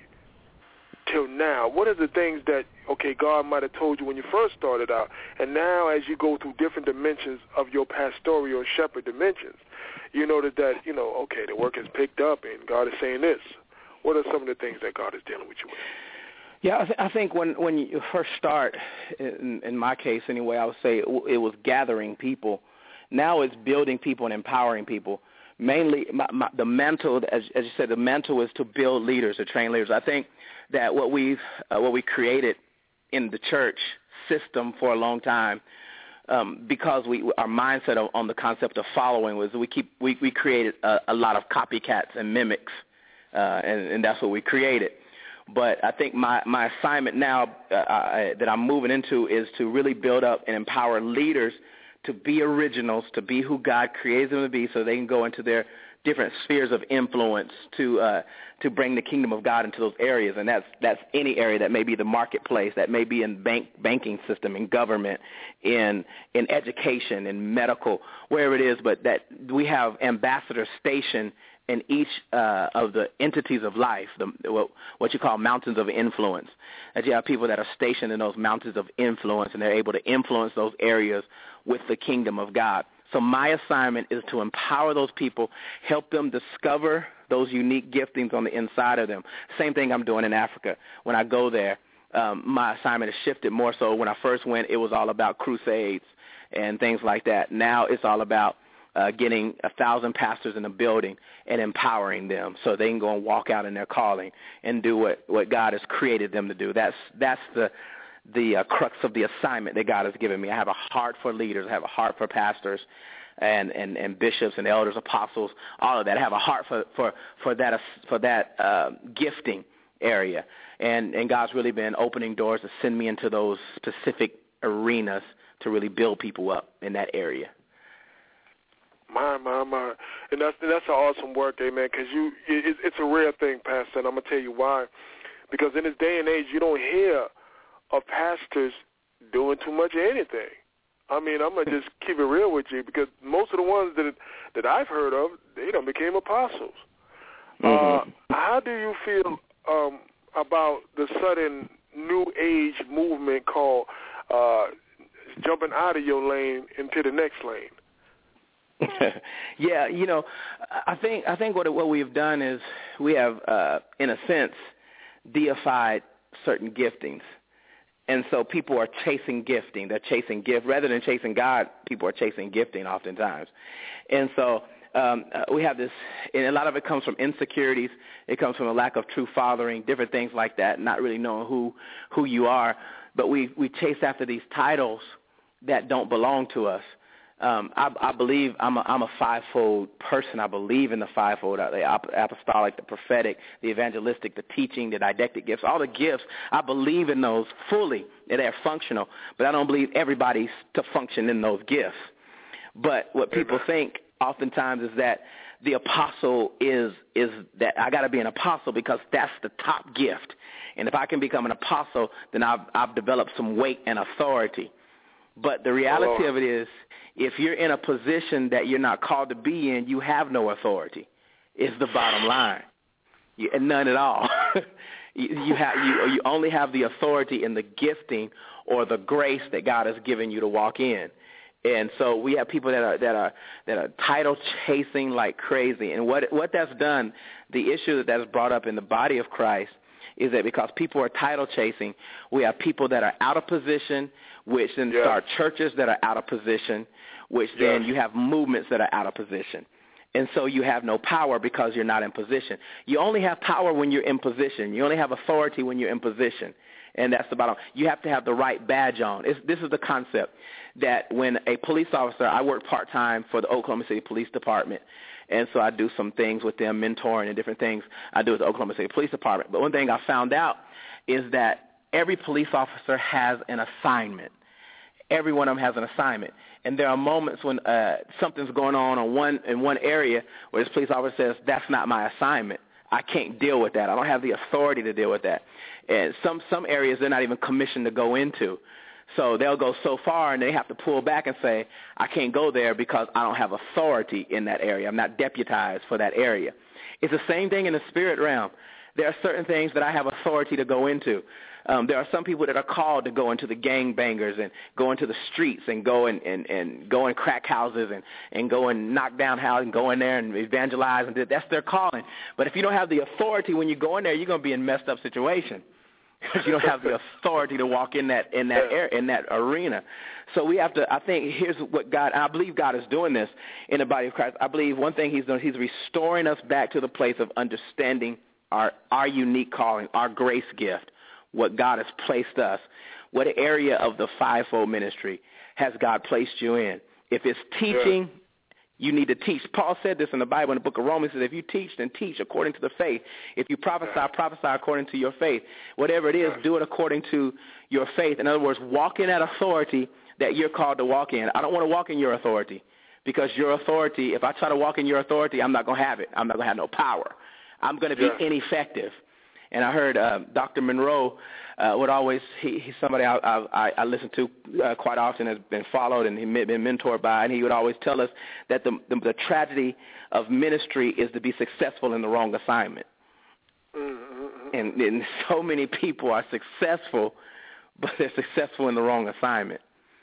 till now, what are the things that, okay, God might have told you when you first started out, and now as you go through different dimensions of your pastoral shepherd dimensions, you notice that, you know, okay, the work has picked up and God is saying this. What are some of the things that God is dealing with you with? Yeah, I, th- I think when, when you first start, in, in my case anyway, I would say it, w- it was gathering people. Now it's building people and empowering people. Mainly, my, my, the mantle, as, as you said, the mantle is to build leaders, to train leaders. I think that what we've uh, what we created in the church system for a long time, um, because we our mindset of, on the concept of following was we keep we, we created a, a lot of copycats and mimics, uh, and, and that's what we created. But I think my, my assignment now uh, I, that I'm moving into is to really build up and empower leaders to be originals, to be who God created them to be, so they can go into their different spheres of influence to uh, to bring the kingdom of God into those areas. And that's that's any area that may be the marketplace, that may be in bank banking system, in government, in in education, in medical, wherever it is. But that we have ambassadors stationed in each uh, of the entities of life, the, what, what you call mountains of influence. That you have people that are stationed in those mountains of influence, and they're able to influence those areas with the kingdom of God. So my assignment is to empower those people, help them discover those unique giftings on the inside of them. Same thing I'm doing in Africa. When I go there, um, my assignment has shifted more so. When I first went, it was all about crusades and things like that. Now it's all about Uh, getting a thousand pastors in a building and empowering them so they can go and walk out in their calling and do what, what God has created them to do. That's that's the the uh, crux of the assignment that God has given me. I have a heart for leaders. I have a heart for pastors and, and, and bishops and elders, apostles, all of that. I have a heart for for for that for that uh, gifting area, and and God's really been opening doors to send me into those specific arenas to really build people up in that area. My, my, my. And that's that's an awesome work, amen, because you, it, it's a rare thing, Pastor, and I'm going to tell you why. Because in this day and age, you don't hear of pastors doing too much of anything. I mean, I'm going to just keep it real with you, because most of the ones that that I've heard of, they done became apostles. Mm-hmm. Uh, how do you feel um, about the sudden new age movement called uh, jumping out of your lane into the next lane? Yeah, you know, I think I think what what we've done is we have, uh, in a sense, deified certain giftings, and so people are chasing gifting. They're chasing gift rather than chasing God. People are chasing gifting oftentimes, and so um, uh, we have this. And a lot of it comes from insecurities. It comes from a lack of true fathering, different things like that. Not really knowing who who you are, but we we chase after these titles that don't belong to us. Um, I, I believe I'm a, I'm a fivefold person. I believe in the fivefold, the apostolic, the prophetic, the evangelistic, the teaching, the didactic gifts, all the gifts. I believe in those fully, that they're functional, but I don't believe everybody's to function in those gifts. But what people think oftentimes is that the apostle is is that I got to be an apostle because that's the top gift. And if I can become an apostle, then I've, I've developed some weight and authority. But the reality oh. of it is, if you're in a position that you're not called to be in, you have no authority. It's the bottom line. You, none at all. You, you have you you only have the authority in the gifting or the grace that God has given you to walk in. And so we have people that are that are that are title chasing like crazy. And what what that's done, the issue that that's brought up in the body of Christ is that because people are title chasing, we have people that are out of position, which then yes. start churches that are out of position, which yes. then you have movements that are out of position. And so you have no power because you're not in position. You only have power when you're in position. You only have authority when you're in position. And that's the bottom. You have to have the right badge on. It's, this is the concept that when a police officer, I work part-time for the Oklahoma City Police Department, and so I do some things with them, mentoring and different things I do with the Oklahoma City Police Department. But one thing I found out is that every police officer has an assignment. Every one of them has an assignment. And there are moments when uh, something's going on on one in one area where this police officer says, that's not my assignment. I can't deal with that. I don't have the authority to deal with that. And some, some areas they're not even commissioned to go into. So they'll go so far and they have to pull back and say, I can't go there because I don't have authority in that area. I'm not deputized for that area. It's the same thing in the spirit realm. There are certain things that I have authority to go into. Um, there are some people that are called to go into the gangbangers and go into the streets and go and, and, and go in crack houses and, and go and knock down houses and go in there and evangelize. And that's their calling. But if you don't have the authority when you go in there, you're going to be in a messed up situation because you don't have the authority to walk in that in that air, in that arena. So we have to, I think, here's what God, I believe God is doing this in the body of Christ. I believe one thing he's doing, he's restoring us back to the place of understanding our, our unique calling, our grace gift, what God has placed us. What area of the fivefold ministry has God placed you in? If it's teaching, yeah. you need to teach. Paul said this in the Bible in the book of Romans. He says, if you teach, then teach according to the faith. If you prophesy, yeah. prophesy according to your faith. Whatever it is, yeah. do it according to your faith. In other words, walk in that authority that you're called to walk in. I don't want to walk in your authority because your authority, if I try to walk in your authority, I'm not going to have it. I'm not going to have no power. I'm going to be yeah. ineffective. And I heard uh, Doctor Monroe uh, would always, he, he's somebody I, I, I listen to uh, quite often, has been followed and he's been mentored by, and he would always tell us that the, the, the tragedy of ministry is to be successful in the wrong assignment. Mm-hmm. And, and so many people are successful, but they're successful in the wrong assignment.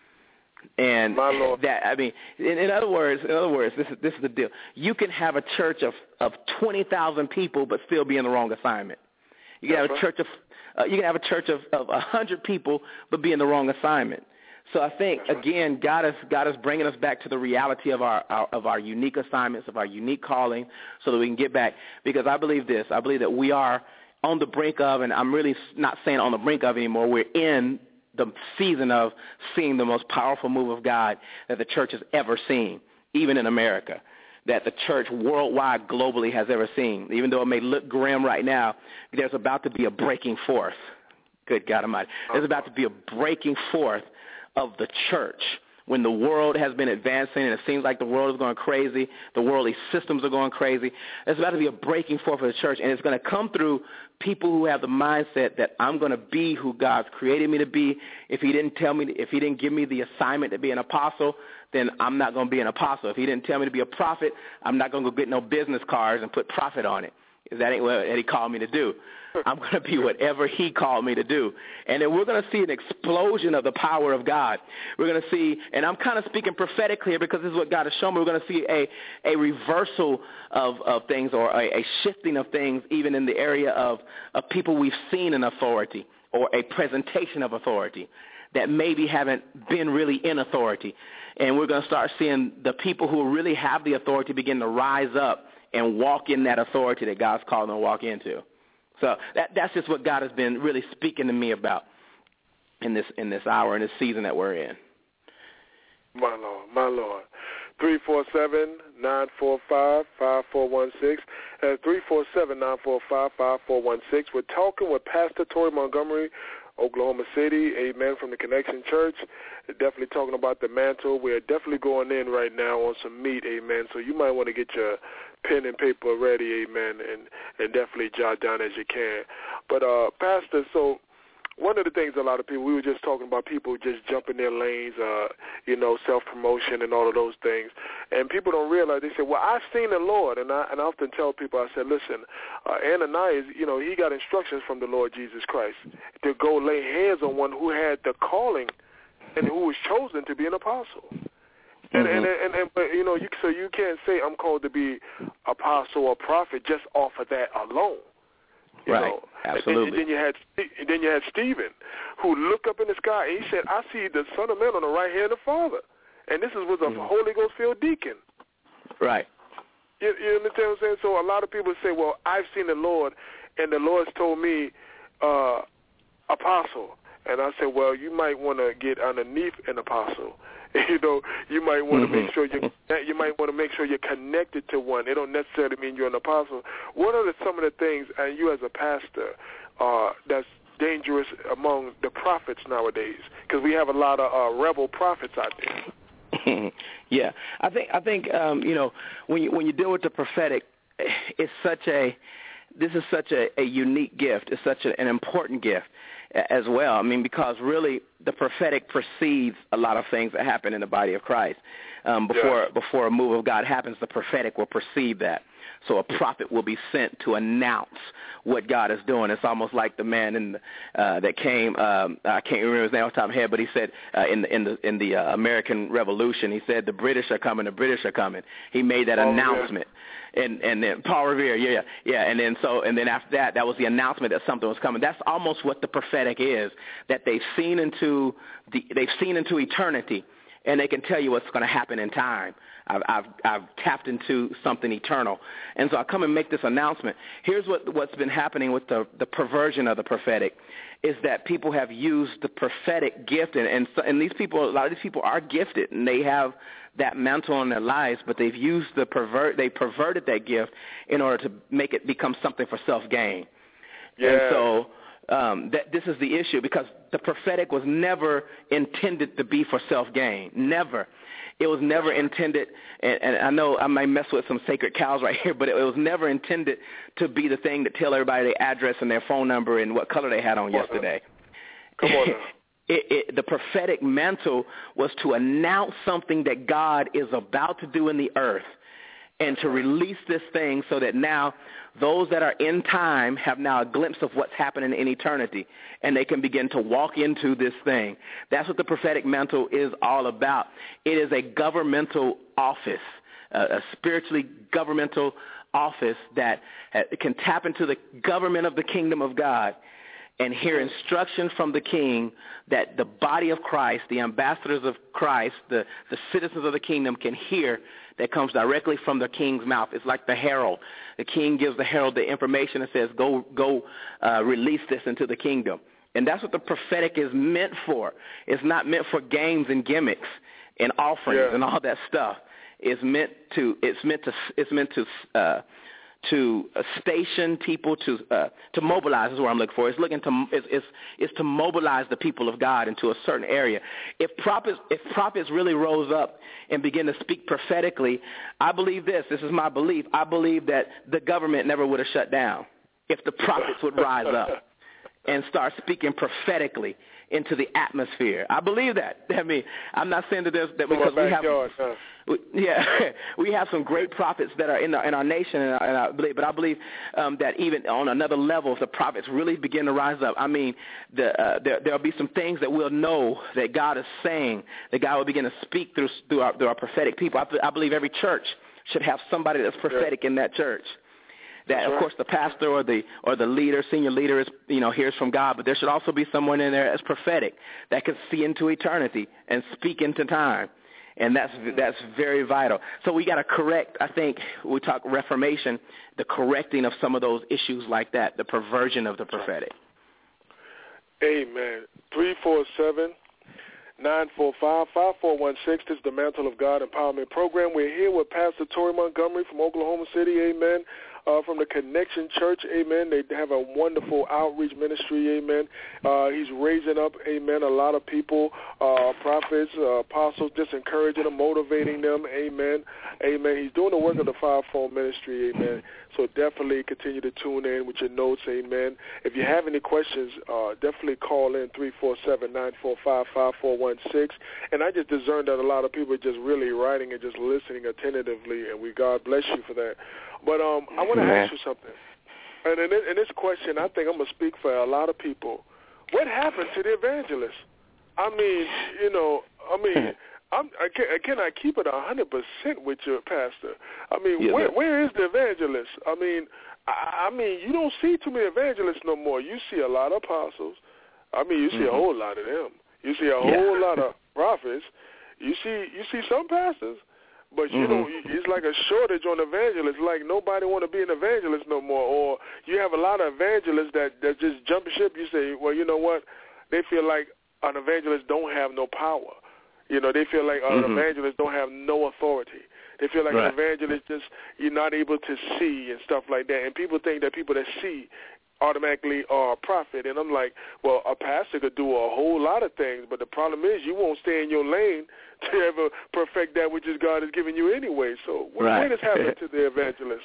And that, I mean, in, in other words, in other words, this is this is the deal. You can have a church of, of twenty thousand people, but still be in the wrong assignment. You can That's have a church of uh, you can have a church of of a hundred people, but be in the wrong assignment. So I think again, God is God is bringing us back to the reality of our, our of our unique assignments, of our unique calling, so that we can get back. Because I believe this, I believe that we are on the brink of, and I'm really not saying on the brink of anymore. We're in the season of seeing the most powerful move of God that the church has ever seen, even in America, that the church worldwide, globally has ever seen. Even though it may look grim right now, there's about to be a breaking forth. Good God Almighty. There's about to be a breaking forth of the church when the world has been advancing and it seems like the world is going crazy, the worldly systems are going crazy. There's about to be a breaking forth of the church, and it's going to come through people who have the mindset that I'm going to be who God's created me to be. If he didn't tell me, if he didn't give me the assignment to be an apostle, then I'm not going to be an apostle. If he didn't tell me to be a prophet, I'm not going to go get no business cards and put prophet on it. Because that ain't what he called me to do. I'm going to be whatever he called me to do. And then we're going to see an explosion of the power of God. We're going to see, and I'm kind of speaking prophetically here because this is what God has shown me. We're going to see a, a reversal of, of things, or a, a shifting of things, even in the area of, of people we've seen in authority, or a presentation of authority that maybe haven't been really in authority. And we're going to start seeing the people who really have the authority begin to rise up and walk in that authority that God's called them to walk into. So that, that's just what God has been really speaking to me about in this in this hour, in this season that we're in. My Lord, my Lord. three four seven, nine four five, five four one six. That's three four seven, nine four five, five four one six. We're talking with Pastor Tory Montgomery, Oklahoma City, amen, from the Connection Church. Definitely talking about the mantle. We're definitely going in right now on some meat, amen. So you might want to get your pen and paper ready, amen, and, and definitely jot down as you can. But, uh, Pastor, so one of the things a lot of people, we were just talking about people just jumping their lanes, uh, you know, self-promotion and all of those things. And people don't realize, they say, well, I've seen the Lord. And I, and I often tell people, I said, listen, uh, Ananias, you know, he got instructions from the Lord Jesus Christ to go lay hands on one who had the calling and who was chosen to be an apostle. And, mm-hmm. and, and, and but, you know, you, so you can't say I'm called to be apostle or prophet just off of that alone. You right, know? absolutely. And then, then you had then you had Stephen, who looked up in the sky and he said, "I see the Son of Man on the right hand of the Father," and this is, was a mm-hmm. Holy Ghost filled deacon. Right. You, you understand what I'm saying? So a lot of people say, "Well, I've seen the Lord, and the Lord's told me uh, apostle," and I said, "Well, you might want to get underneath an apostle." You know, you might want to mm-hmm. make sure you you might want to make sure you're connected to one. It don't necessarily mean you're an apostle. What are the, some of the things, and you as a pastor, uh, that's dangerous among the prophets nowadays? Because we have a lot of uh, rebel prophets out there. Yeah, I think I think um, you know, when you when you deal with the prophetic, it's such a this is such a, a unique gift. It's such a, an important gift as well. I mean, because really the prophetic precedes a lot of things that happen in the body of Christ. Um, before yeah. before a move of God happens, the prophetic will precede that. So a prophet will be sent to announce what God is doing. It's almost like the man in the, uh, that came. Um, I can't remember his name off the top of my head, but he said uh, in the in the in the uh, American Revolution, he said the British are coming. The British are coming. He made that oh, announcement. Yeah. And and then Paul Revere, yeah, yeah, and then so and then after that, that was the announcement that something was coming. That's almost what the prophetic is. That they've seen into the they've seen into eternity, and they can tell you what's going to happen in time. I've, I've I've tapped into something eternal, and so I come and make this announcement. Here's what what's been happening with the the perversion of the prophetic, is that people have used the prophetic gift, and and, so, and these people, a lot of these people are gifted, and they have that mantle in their lives, but they've used the pervert, they perverted that gift in order to make it become something for self-gain. Yeah. And so um, that, this is the issue, because the prophetic was never intended to be for self-gain, never. It was never intended, and, and I know I might mess with some sacred cows right here, but it, it was never intended to be the thing that tell everybody their address and their phone number and what color they had on Come yesterday. Come on now. It, it, the prophetic mantle was to announce something that God is about to do in the earth, and to release this thing so that now those that are in time have now a glimpse of what's happening in eternity, and they can begin to walk into this thing. That's what the prophetic mantle is all about. It is a governmental office, a, a spiritually governmental office that can tap into the government of the kingdom of God and hear instruction from the king that the body of Christ, the ambassadors of Christ, the, the citizens of the kingdom can hear, that comes directly from the king's mouth. It's like the herald. The king gives the herald the information and says, go go uh, release this into the kingdom. And that's what the prophetic is meant for. It's not meant for games and gimmicks and offerings yeah. and all that stuff. It's meant to, it's meant to, it's meant to, uh, to uh, station people, to uh, to mobilize is what I'm looking for. It's looking to it's, it's it's to mobilize the people of God into a certain area. If prophets if prophets really rose up and begin to speak prophetically, I believe this. This is my belief. I believe that the government never would have shut down if the prophets would rise up and start speaking prophetically into the atmosphere. I believe that. I mean, I'm not saying that there's that because we have, huh? we, yeah, we have some great prophets that are in our, in our nation, and I, and I believe, but I believe um, that even on another level, if the prophets really begin to rise up, I mean, the, uh, there there'll be some things that we'll know that God is saying, that God will begin to speak through through our, through our prophetic people. I, I believe every church should have somebody that's prophetic yeah. in that church. That, of course, the pastor or the or the leader, senior leader, is you know hears from God, but there should also be someone in there that's prophetic that can see into eternity and speak into time, and that's that's very vital. So we got to correct. I think we talk Reformation, the correcting of some of those issues like that, the perversion of the prophetic. Amen. Three four seven. nine four five, five four one six. This is the Mantle of God Empowerment Program. We're here with Pastor Tory Montgomery from Oklahoma City. Amen. uh, from the Connection Church, amen. They have a wonderful outreach ministry, amen. Uh, he's raising up, amen, a lot of people, uh, prophets, uh, apostles, just encouraging them, motivating them, amen. Amen. He's doing the work of the fivefold ministry, amen. So definitely continue to tune in with your notes, amen. If you have any questions, uh, definitely call in three four seven, nine four five, five four one six. And I just discerned that a lot of people are just really writing and just listening attentively, and we God bless you for that. But um, I want to ask you something. And in, in this question, I think I'm going to speak for a lot of people. What happened to the evangelist? I mean, you know, I mean, I'm, I, can, can I keep it one hundred percent with your pastor? I mean, yeah, where, where is the evangelist? I mean, I, I mean, you don't see too many evangelists no more. You see a lot of apostles. I mean, you see mm-hmm. a whole lot of them. You see a yeah. whole lot of prophets. You see, you see some pastors, but you mm-hmm. know, it's like a shortage on evangelists. Like nobody want to be an evangelist no more. Or you have a lot of evangelists that that just jump ship. You say, well, you know what? They feel like an evangelist don't have no power. You know, they feel like an mm-hmm. evangelist don't have no authority. They feel like right. an evangelist just you're not able to see and stuff like that. And people think that people that see automatically are a prophet. And I'm like, well, a pastor could do a whole lot of things, but the problem is you won't stay in your lane to ever perfect that which is God has given you anyway. So what, right. what has happened to the evangelist?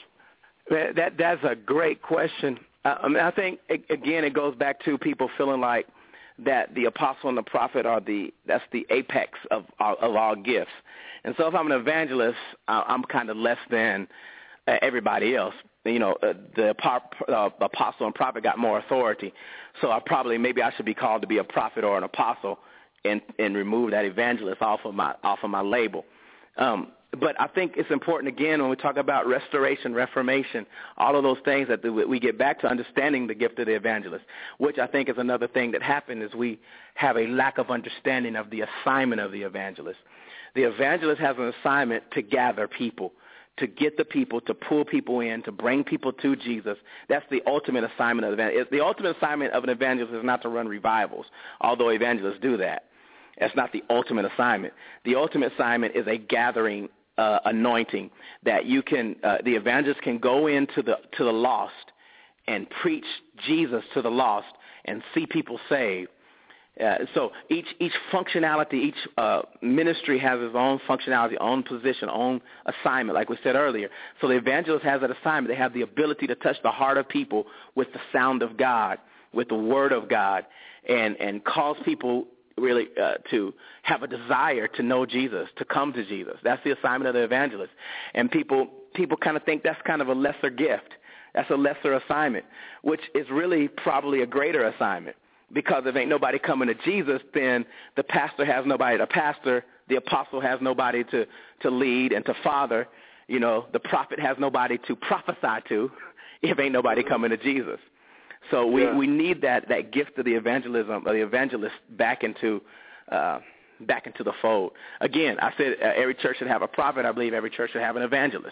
That That's a great question. I, mean, I think, again, it goes back to people feeling like that the apostle and the prophet are the that's the apex of of all gifts. And so if I'm an evangelist, I'm kind of less than uh, everybody else. You know, uh, the uh, apostle and prophet got more authority. So I probably maybe I should be called to be a prophet or an apostle and and remove that evangelist off of my off of my label. Um, but I think it's important, again, when we talk about restoration, reformation, all of those things that we get back to understanding the gift of the evangelist, which I think is another thing that happened is we have a lack of understanding of the assignment of the evangelist. The evangelist has an assignment to gather people, to get the people, to pull people in, to bring people to Jesus. That's the ultimate assignment of the evangelist. The ultimate assignment of an evangelist is not to run revivals, although evangelists do that. That's not the ultimate assignment. The ultimate assignment is a gathering uh, anointing that you can, uh, the evangelist can go into the to the lost and preach Jesus to the lost and see people saved. Uh, so each each functionality, each uh, ministry has its own functionality, own position, own assignment, like we said earlier. So the evangelist has that assignment. They have the ability to touch the heart of people with the sound of God, with the word of God, and, and cause people really uh, to have a desire to know Jesus, to come to Jesus. That's the assignment of the evangelist. And people people kind of think that's kind of a lesser gift. That's a lesser assignment, which is really probably a greater assignment. Because if ain't nobody coming to Jesus, then the pastor has nobody to pastor, the apostle has nobody to, to lead and to father. You know, the prophet has nobody to prophesy to if ain't nobody coming to Jesus. So we, yeah. we need that, that gift of the evangelism, of the evangelist back into uh, back into the fold. Again, I said uh, every church should have a prophet. I believe every church should have an evangelist.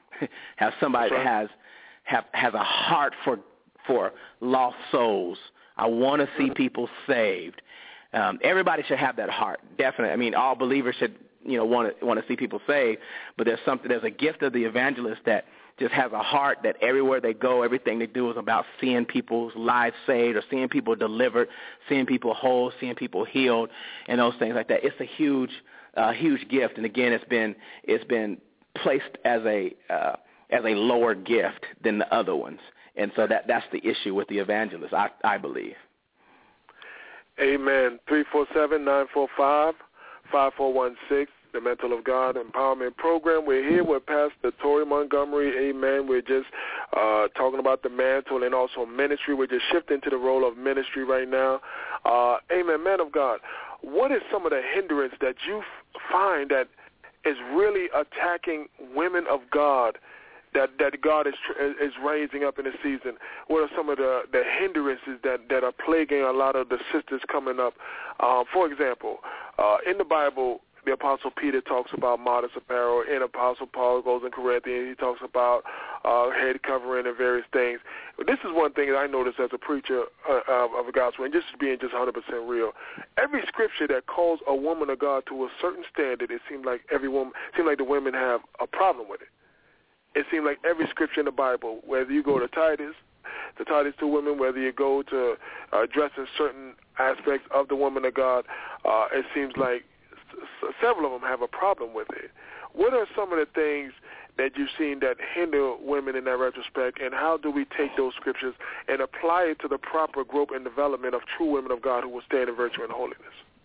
Have somebody right. that has have has a heart for for lost souls. I want to see people saved. Um, everybody should have that heart, definitely. I mean, all believers should, you know, want to want to see people saved. But there's something, there's a gift of the evangelist that just has a heart that everywhere they go, everything they do is about seeing people's lives saved or seeing people delivered, seeing people whole, seeing people healed, and those things like that. It's a huge, uh, huge gift. And again, it's been it's been placed as a uh, as a lower gift than the other ones. And so that that's the issue with the evangelist, I, I believe. Amen. three four seven, nine four five, five four one six, the Mantle of God Empowerment Program. We're here with Pastor Tory Montgomery. Amen. We're just uh, talking about the mantle and also ministry. We're just shifting to the role of ministry right now. Uh, amen. Man of God, what is some of the hindrance that you f- find that is really attacking women of God that that God is is raising up in the season? What are some of the, the hindrances that, that are plaguing a lot of the sisters coming up? Uh, for example, uh, in the Bible, the Apostle Peter talks about modest apparel. In Apostle Paul goes in Corinthians, he talks about uh, head covering and various things. This is one thing that I noticed as a preacher uh, of the gospel, and just being just one hundred percent real. Every scripture that calls a woman of God to a certain standard, it seems like every woman, it seems like the women have a problem with it. it seems like every scripture in the Bible, whether you go to Titus, the Titus two women, whether you go to uh, addressing certain aspects of the woman of God, uh, it seems like s- several of them have a problem with it. What are some of the things that you've seen that hinder women in that retrospect, and how do we take those scriptures and apply it to the proper growth and development of true women of God who will stand in virtue and holiness?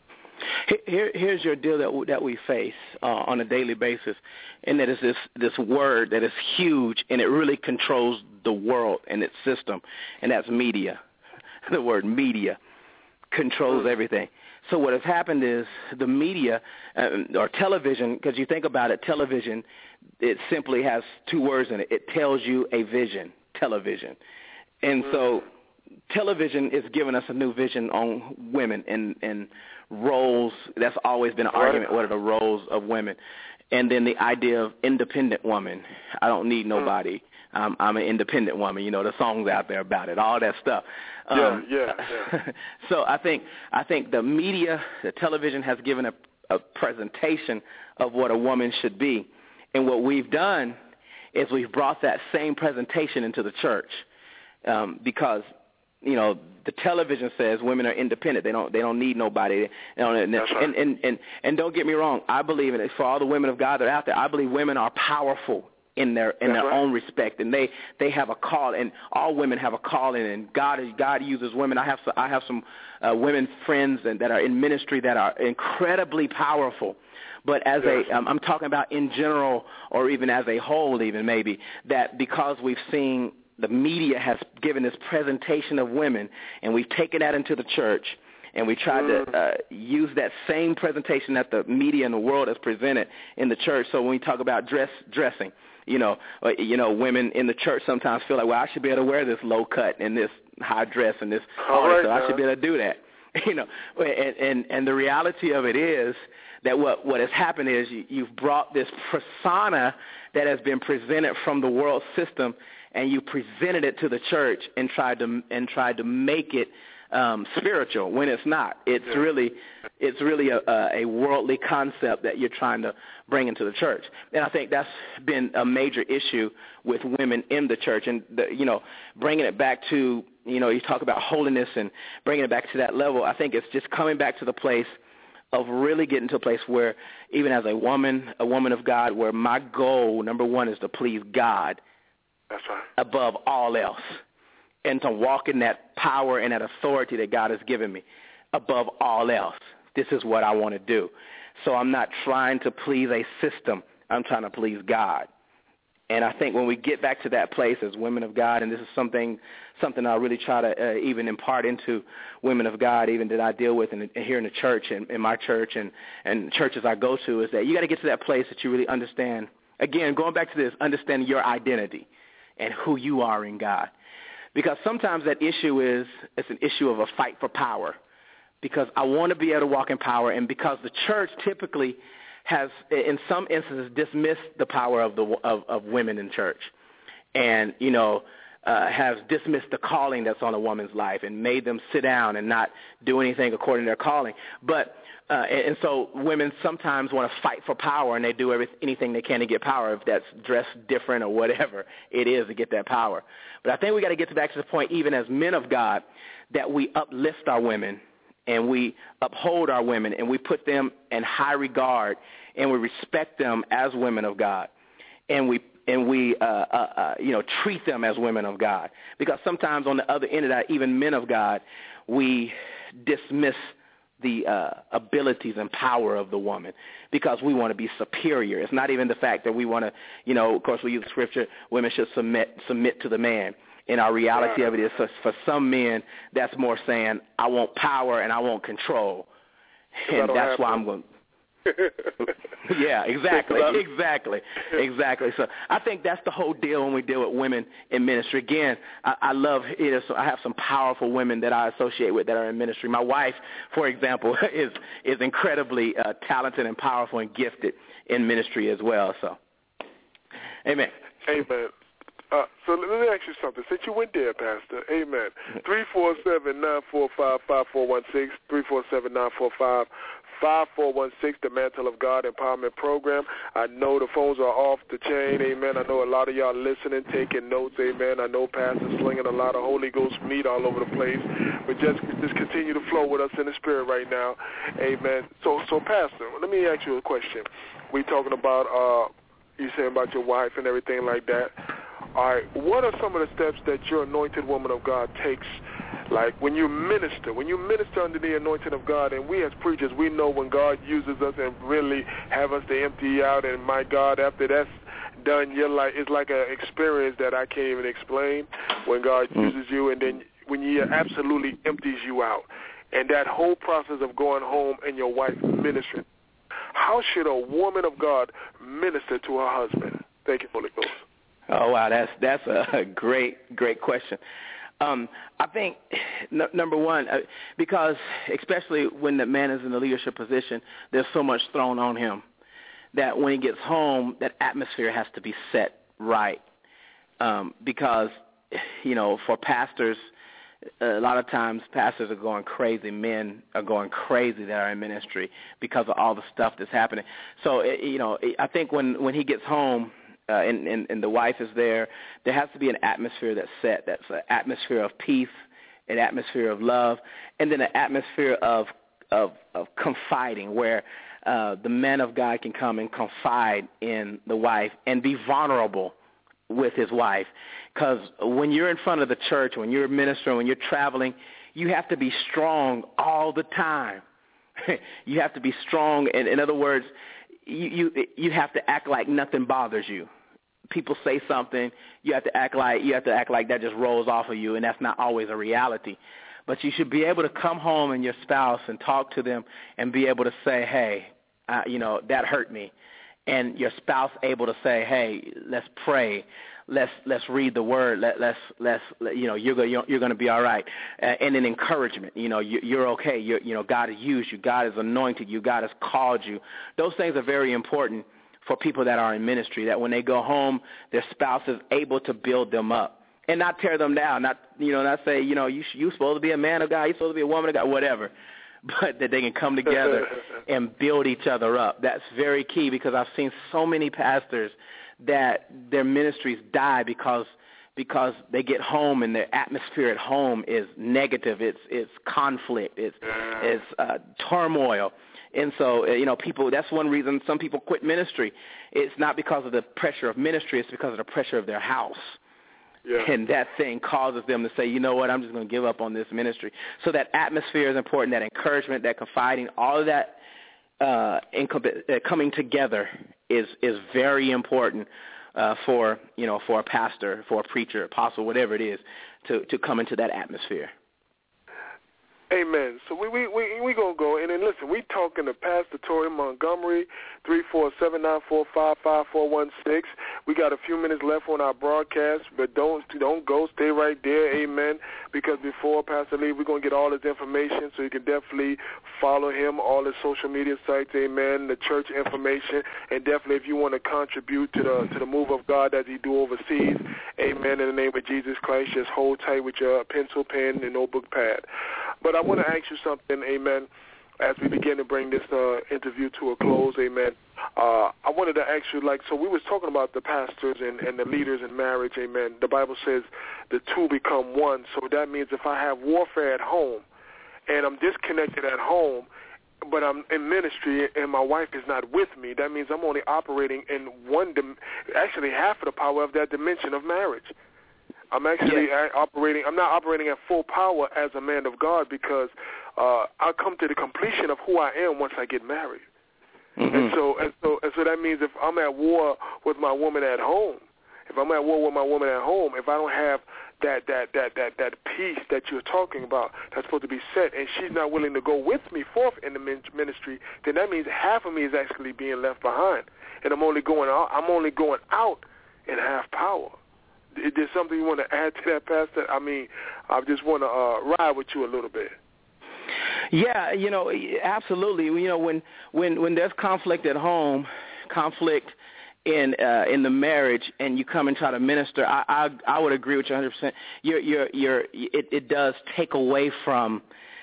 Here, here's your deal that w- that we face uh, on a daily basis, and that is this this word that is huge, and it really controls the world and its system, and that's media. The word media controls everything. So what has happened is the media uh, or television, because you think about it, television, it simply has two words in it. It tells you a vision, television. And so television is giving us a new vision on women and, and roles. That's always been an argument, what are the roles of women. And then the idea of independent woman. I don't need nobody. Um, I'm an independent woman. You know, the songs out there about it, all that stuff. Um, yeah, yeah, yeah. So I think I think the media, the television has given a, a presentation of what a woman should be. And what we've done is we've brought that same presentation into the church um, because, you know, the television says women are independent. They don't they don't need nobody. They don't, and, That's right. and, and, and, and don't get me wrong. I believe in it. For all the women of God that are out there, I believe women are powerful in their in That's their right. own respect, and they, they have a call, and all women have a calling, and God God uses women. I have some, I have some uh, women friends and that are in ministry that are incredibly powerful. But as yes. a, um, I'm talking about in general, or even as a whole, even maybe that because we've seen the media has given this presentation of women, and we've taken that into the church. And we tried mm. to uh, use that same presentation that the media and the world has presented in the church. So when we talk about dress dressing, you know, uh, you know, women in the church sometimes feel like, well, I should be able to wear this low cut and this high dress and this, all right, so I should be able to do that. You know, and, and and the reality of it is that what what has happened is you, you've brought this persona that has been presented from the world system, and you presented it to the church and tried to and tried to make it Um, spiritual when it's not. It's yeah. really, it's really a, a worldly concept that you're trying to bring into the church. And I think that's been a major issue with women in the church. And the, you know, bringing it back to, you know, you talk about holiness and bringing it back to that level. I think it's just coming back to the place of really getting to a place where, even as a woman, a woman of God, where my goal number one is to please God. That's right. Above all else. And to walk in that power and that authority that God has given me above all else. This is what I want to do. So I'm not trying to please a system. I'm trying to please God. And I think when we get back to that place as women of God, and this is something something I really try to uh, even impart into women of God, even that I deal with in, in, here in the church, and in my church and, and churches I go to, is that you got to get to that place that you really understand. Again, going back to this, understanding your identity and who you are in God. Because sometimes that issue is it's an issue of a fight for power. Because I want to be able to walk in power, and because the church typically has, in some instances, dismissed the power of the of, of women in church, and you know uh, has dismissed the calling that's on a woman's life, and made them sit down and not do anything according to their calling. But Uh, and, and so women sometimes want to fight for power, and they do every, anything they can to get power, if that's dressed different or whatever it is to get that power. But I think we got to get to back to the point, even as men of God, that we uplift our women and we uphold our women and we put them in high regard and we respect them as women of God, and we and we uh, uh, uh, you know treat them as women of God. Because sometimes on the other end of that, even men of God, we dismiss the uh, abilities and power of the woman because we want to be superior. It's not even the fact that we want to, you know, of course we use scripture, women should submit submit to the man. And our reality of it is for, for some men, that's more saying, I want power and I want control. And that's why I'm going to. Yeah, exactly, exactly, exactly. So I think that's the whole deal when we deal with women in ministry. Again, I, I love it. So I have some powerful women that I associate with that are in ministry. My wife, for example, is is incredibly uh, talented and powerful and gifted in ministry as well. So, amen. Amen. Uh, so let me ask you something. Since you went there, Pastor, amen. three four seven, nine four five, five four one six, three four seven, nine four five, five four one six, the Mantle of God Empowerment Program. I know the phones are off the chain, amen. I know a lot of y'all listening, taking notes, amen. I know Pastor's slinging a lot of Holy Ghost meat all over the place. But just just continue to flow with us in the Spirit right now, amen. So, so Pastor, let me ask you a question. We talking about, uh, you saying about your wife and everything like that. All right, what are some of the steps that your anointed woman of God takes, like when you minister, when you minister under the anointing of God, and we as preachers, we know when God uses us and really have us to empty out, and my God, after that's done, you're like, it's like an experience that I can't even explain when God uses you, and then when He absolutely empties you out, and that whole process of going home and your wife ministering. How should a woman of God minister to her husband? Thank you, Holy Ghost. Oh, wow, that's that's a great, great question. Um, I think, n- number one, uh, because especially when the man is in a leadership position, there's so much thrown on him that when he gets home, that atmosphere has to be set right. Um, because, you know, for pastors, a lot of times pastors are going crazy, men are going crazy that are in ministry because of all the stuff that's happening. So, you know, I think when, when he gets home, Uh, and, and, and the wife is there, there has to be an atmosphere that's set. That's an atmosphere of peace, an atmosphere of love, and then an atmosphere of of, of confiding where uh, the man of God can come and confide in the wife and be vulnerable with his wife. Because when you're in front of the church, when you're ministering, when you're traveling, you have to be strong all the time. You have to be strong. And in other words, You, you you have to act like nothing bothers you. People say something, you have to act like you have to act like that just rolls off of you, and that's not always a reality. But you should be able to come home and your spouse and talk to them and be able to say, hey, uh, you know, that hurt me. And your spouse able to say, hey, let's pray. Let's let's read the word. Let, let's let's you know you're you're, you're going to be all right. Uh, and an encouragement. You know you, you're okay. You're, you know God has used you. God has anointed you. God has called you. Those things are very important for people that are in ministry. That when they go home, their spouse is able to build them up and not tear them down. Not you know not say you know you you're supposed to be a man of God. You're supposed to be a woman of God. Whatever. But that they can come together and build each other up. That's very key because I've seen so many pastors that their ministries die because because they get home and their atmosphere at home is negative. It's it's conflict. It's it's uh, turmoil. And so, you know, people, that's one reason some people quit ministry. It's not because of the pressure of ministry. It's because of the pressure of their house. Yeah. And that thing causes them to say, you know what, I'm just going to give up on this ministry. So that atmosphere is important, that encouragement, that confiding, all of that uh, in, uh, coming together is is very important uh, for, you know, for a pastor, for a preacher, apostle, whatever it is, to, to come into that atmosphere. Amen. So we we we we gonna go and then listen. We talking to Pastor Tori Montgomery, three four seven nine four five five four one six. We got a few minutes left on our broadcast, but don't don't go. Stay right there. Amen. Because before Pastor Lee, we're gonna get all his information, so you can definitely follow him, all his social media sites. Amen. The church information, and definitely if you want to contribute to the to the move of God as He do overseas. Amen. In the name of Jesus Christ, just hold tight with your pencil, pen, and notebook pad. But I want to ask you something, amen, as we begin to bring this uh, interview to a close, amen. Uh, I wanted to ask you, like, so we was talking about the pastors and, and the leaders in marriage, amen. The Bible says the two become one, so that means if I have warfare at home and I'm disconnected at home, but I'm in ministry and my wife is not with me, that means I'm only operating in one, dim- actually half of the power of that dimension of marriage. I'm actually yes. operating, I'm not operating at full power as a man of God because uh, I'll come to the completion of who I am once I get married. Mm-hmm. And so and so and so that means if I'm at war with my woman at home, if I'm at war with my woman at home, if I don't have that that that that that peace that you're talking about that's supposed to be set, and she's not willing to go with me forth in the ministry, then that means half of me is actually being left behind, and I'm only going out. I'm only going out in half power. Is there something you want to add to that, Pastor? I mean, I just want to uh, ride with you a little bit. Yeah, you know, absolutely. You know, when when when there's conflict at home, conflict in uh, in the marriage and you come and try to minister, I I, I would agree with you one hundred percent. You're, you're, you're, it, it does take away from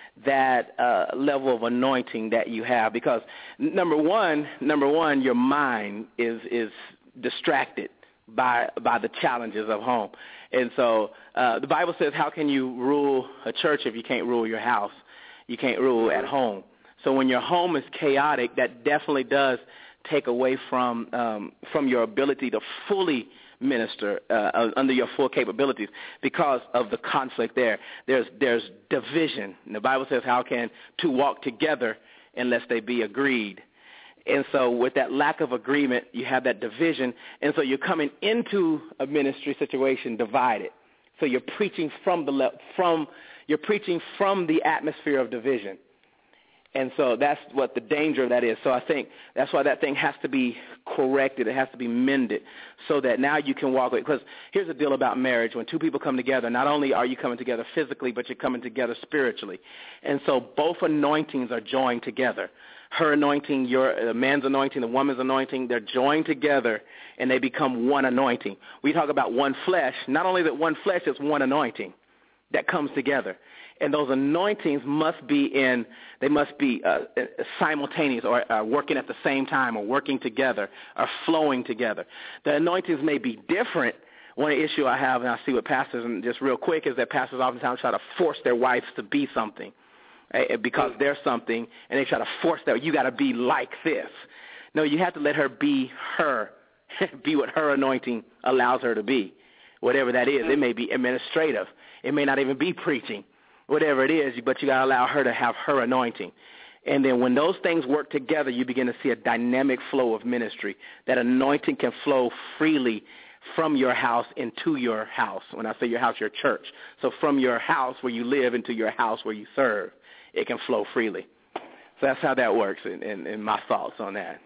that uh, level of anointing that you have, because number one, number one, your mind is is distracted by by the challenges of home, and so uh, the Bible says, "How can you rule a church if you can't rule your house? You can't rule at home." So when your home is chaotic, that definitely does take away from um, from your ability to fully minister uh, under your full capabilities because of the conflict there. There's there's division. And the Bible says, how can two walk together unless they be agreed? And so with that lack of agreement, you have that division. And so you're coming into a ministry situation divided. So you're preaching from the le- from you're preaching from the atmosphere of division. And so that's what the danger of that is. So I think that's why that thing has to be corrected. It has to be mended so that now you can walk away. Because here's the deal about marriage. When two people come together, not only are you coming together physically, but you're coming together spiritually. And so both anointings are joined together. Her anointing, your the man's anointing, the woman's anointing, they're joined together and they become one anointing. We talk about one flesh. Not only that one flesh, it's one anointing that comes together. And those anointings must be in, they must be uh, simultaneous or uh, working at the same time or working together or flowing together. The anointings may be different. One issue I have, and I see with pastors, and just real quick, is that pastors oftentimes try to force their wives to be something uh, because they're something, and they try to force that, you got to be like this. No, you have to let her be her, be what her anointing allows her to be, whatever that is. It may be administrative. It may not even be preaching. Whatever it is, but you got to allow her to have her anointing. And then when those things work together, you begin to see a dynamic flow of ministry. That anointing can flow freely from your house into your house. When I say your house, your church. So from your house where you live into your house where you serve, it can flow freely. So that's how that works, and, and, and my thoughts on that.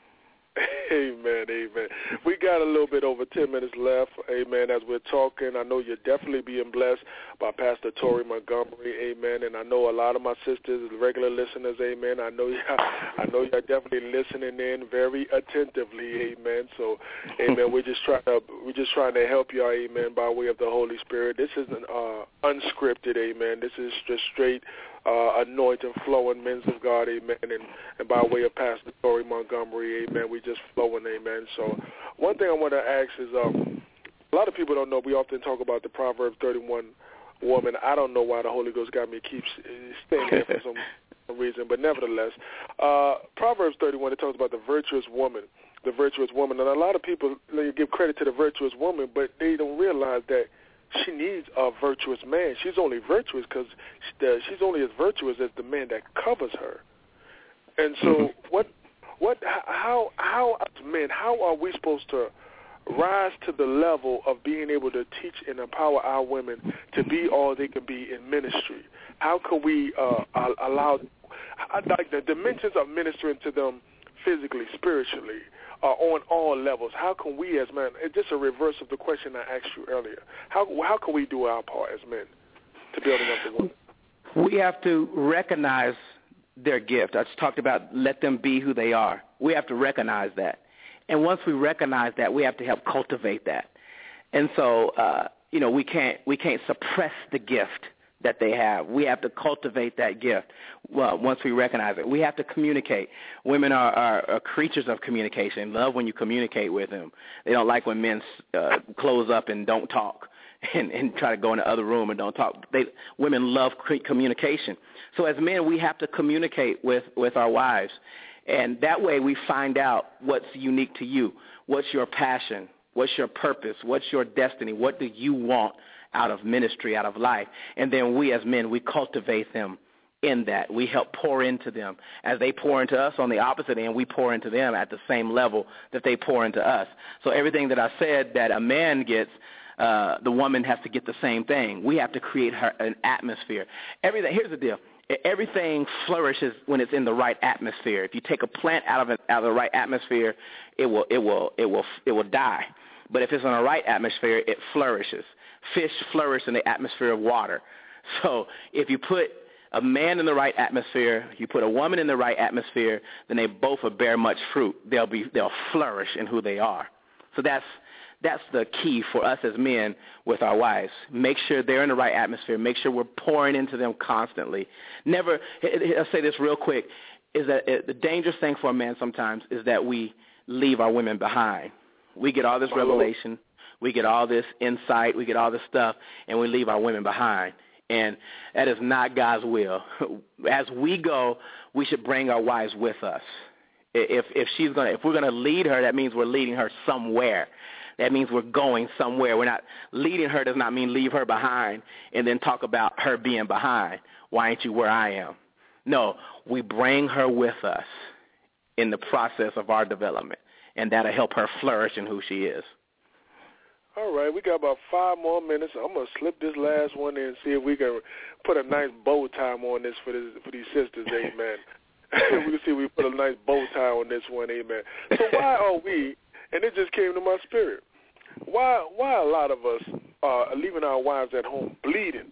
Amen, amen. We got a little bit over ten minutes left, amen, as we're talking. I know you're definitely being blessed by Pastor Tori Montgomery, amen, and I know a lot of my sisters, regular listeners, amen. I know y'all, I know y'all definitely listening in very attentively, amen. So, amen, we're just trying to we're just trying to help y'all, amen, by way of the Holy Spirit. This isn't uh, unscripted, amen. This is just straight Uh, anointing, flowing, men of God, amen, and, and by way of Pastor Tori Montgomery, amen, we just flowing, amen. So one thing I want to ask is, um, a lot of people don't know, we often talk about the Proverbs thirty-one woman. I don't know why the Holy Ghost got me keep staying there for some reason, but nevertheless, uh, Proverbs thirty-one, it talks about the virtuous woman, the virtuous woman, and a lot of people they give credit to the virtuous woman, but they don't realize that she needs a virtuous man. She's only virtuous because she's only as virtuous as the man that covers her. And so, mm-hmm. what, what, how, how, as men, how are we supposed to rise to the level of being able to teach and empower our women to be all they can be in ministry? How can we uh, allow, like the dimensions of ministering to them physically, spiritually, Uh, on all levels? How can we as men, it's just a reverse of the question I asked you earlier, how how can we do our part as men to building up the women? We have to recognize their gift. I just talked about let them be who they are. We have to recognize that. And once we recognize that, we have to help cultivate that. And so, uh, you know, we can't we can't suppress the gift that they have. We have to cultivate that gift well, once we recognize it. We have to communicate. Women are, are, are creatures of communication, love when you communicate with them. They don't like when men uh, close up and don't talk and, and try to go in the other room and don't talk. They, women love communication. So as men, we have to communicate with, with our wives. And that way we find out what's unique to you. What's your passion? What's your purpose? What's your destiny? What do you want out of ministry, out of life? And then we as men, we cultivate them in that. We help pour into them. As they pour into us on the opposite end, we pour into them at the same level that they pour into us. So everything that I said that a man gets, uh, the woman has to get the same thing. We have to create her an atmosphere. Everything. Here's the deal. Everything flourishes when it's in the right atmosphere. If you take a plant out of, it, out of the right atmosphere, it will, it will, it will, it will die. But if it's in the right atmosphere, it flourishes. Fish flourish in the atmosphere of water. So if you put a man in the right atmosphere, you put a woman in the right atmosphere, then they both will bear much fruit. They'll be they'll flourish in who they are. So that's that's the key for us as men with our wives. Make sure they're in the right atmosphere. Make sure we're pouring into them constantly. Never. I'll say this real quick: is that the dangerous thing for a man sometimes is that we leave our women behind. We get all this revelation, we get all this insight, we get all this stuff, and we leave our women behind. And that is not God's will. As we go, we should bring our wives with us. If if she's gonna, if we're gonna lead her, that means we're leading her somewhere. That means we're going somewhere. We're not leading her. Does not mean leave her behind and then talk about her being behind. Why ain't you where I am? No, we bring her with us in the process of our development, and that'll help her flourish in who she is. All right, we got about five more minutes. I'm going to slip this last one in and see if we can put a nice bow tie on this for, this, for these sisters, amen. We can see if we put a nice bow tie on this one, amen. So why are we, and it just came to my spirit, why why a lot of us are leaving our wives at home bleeding?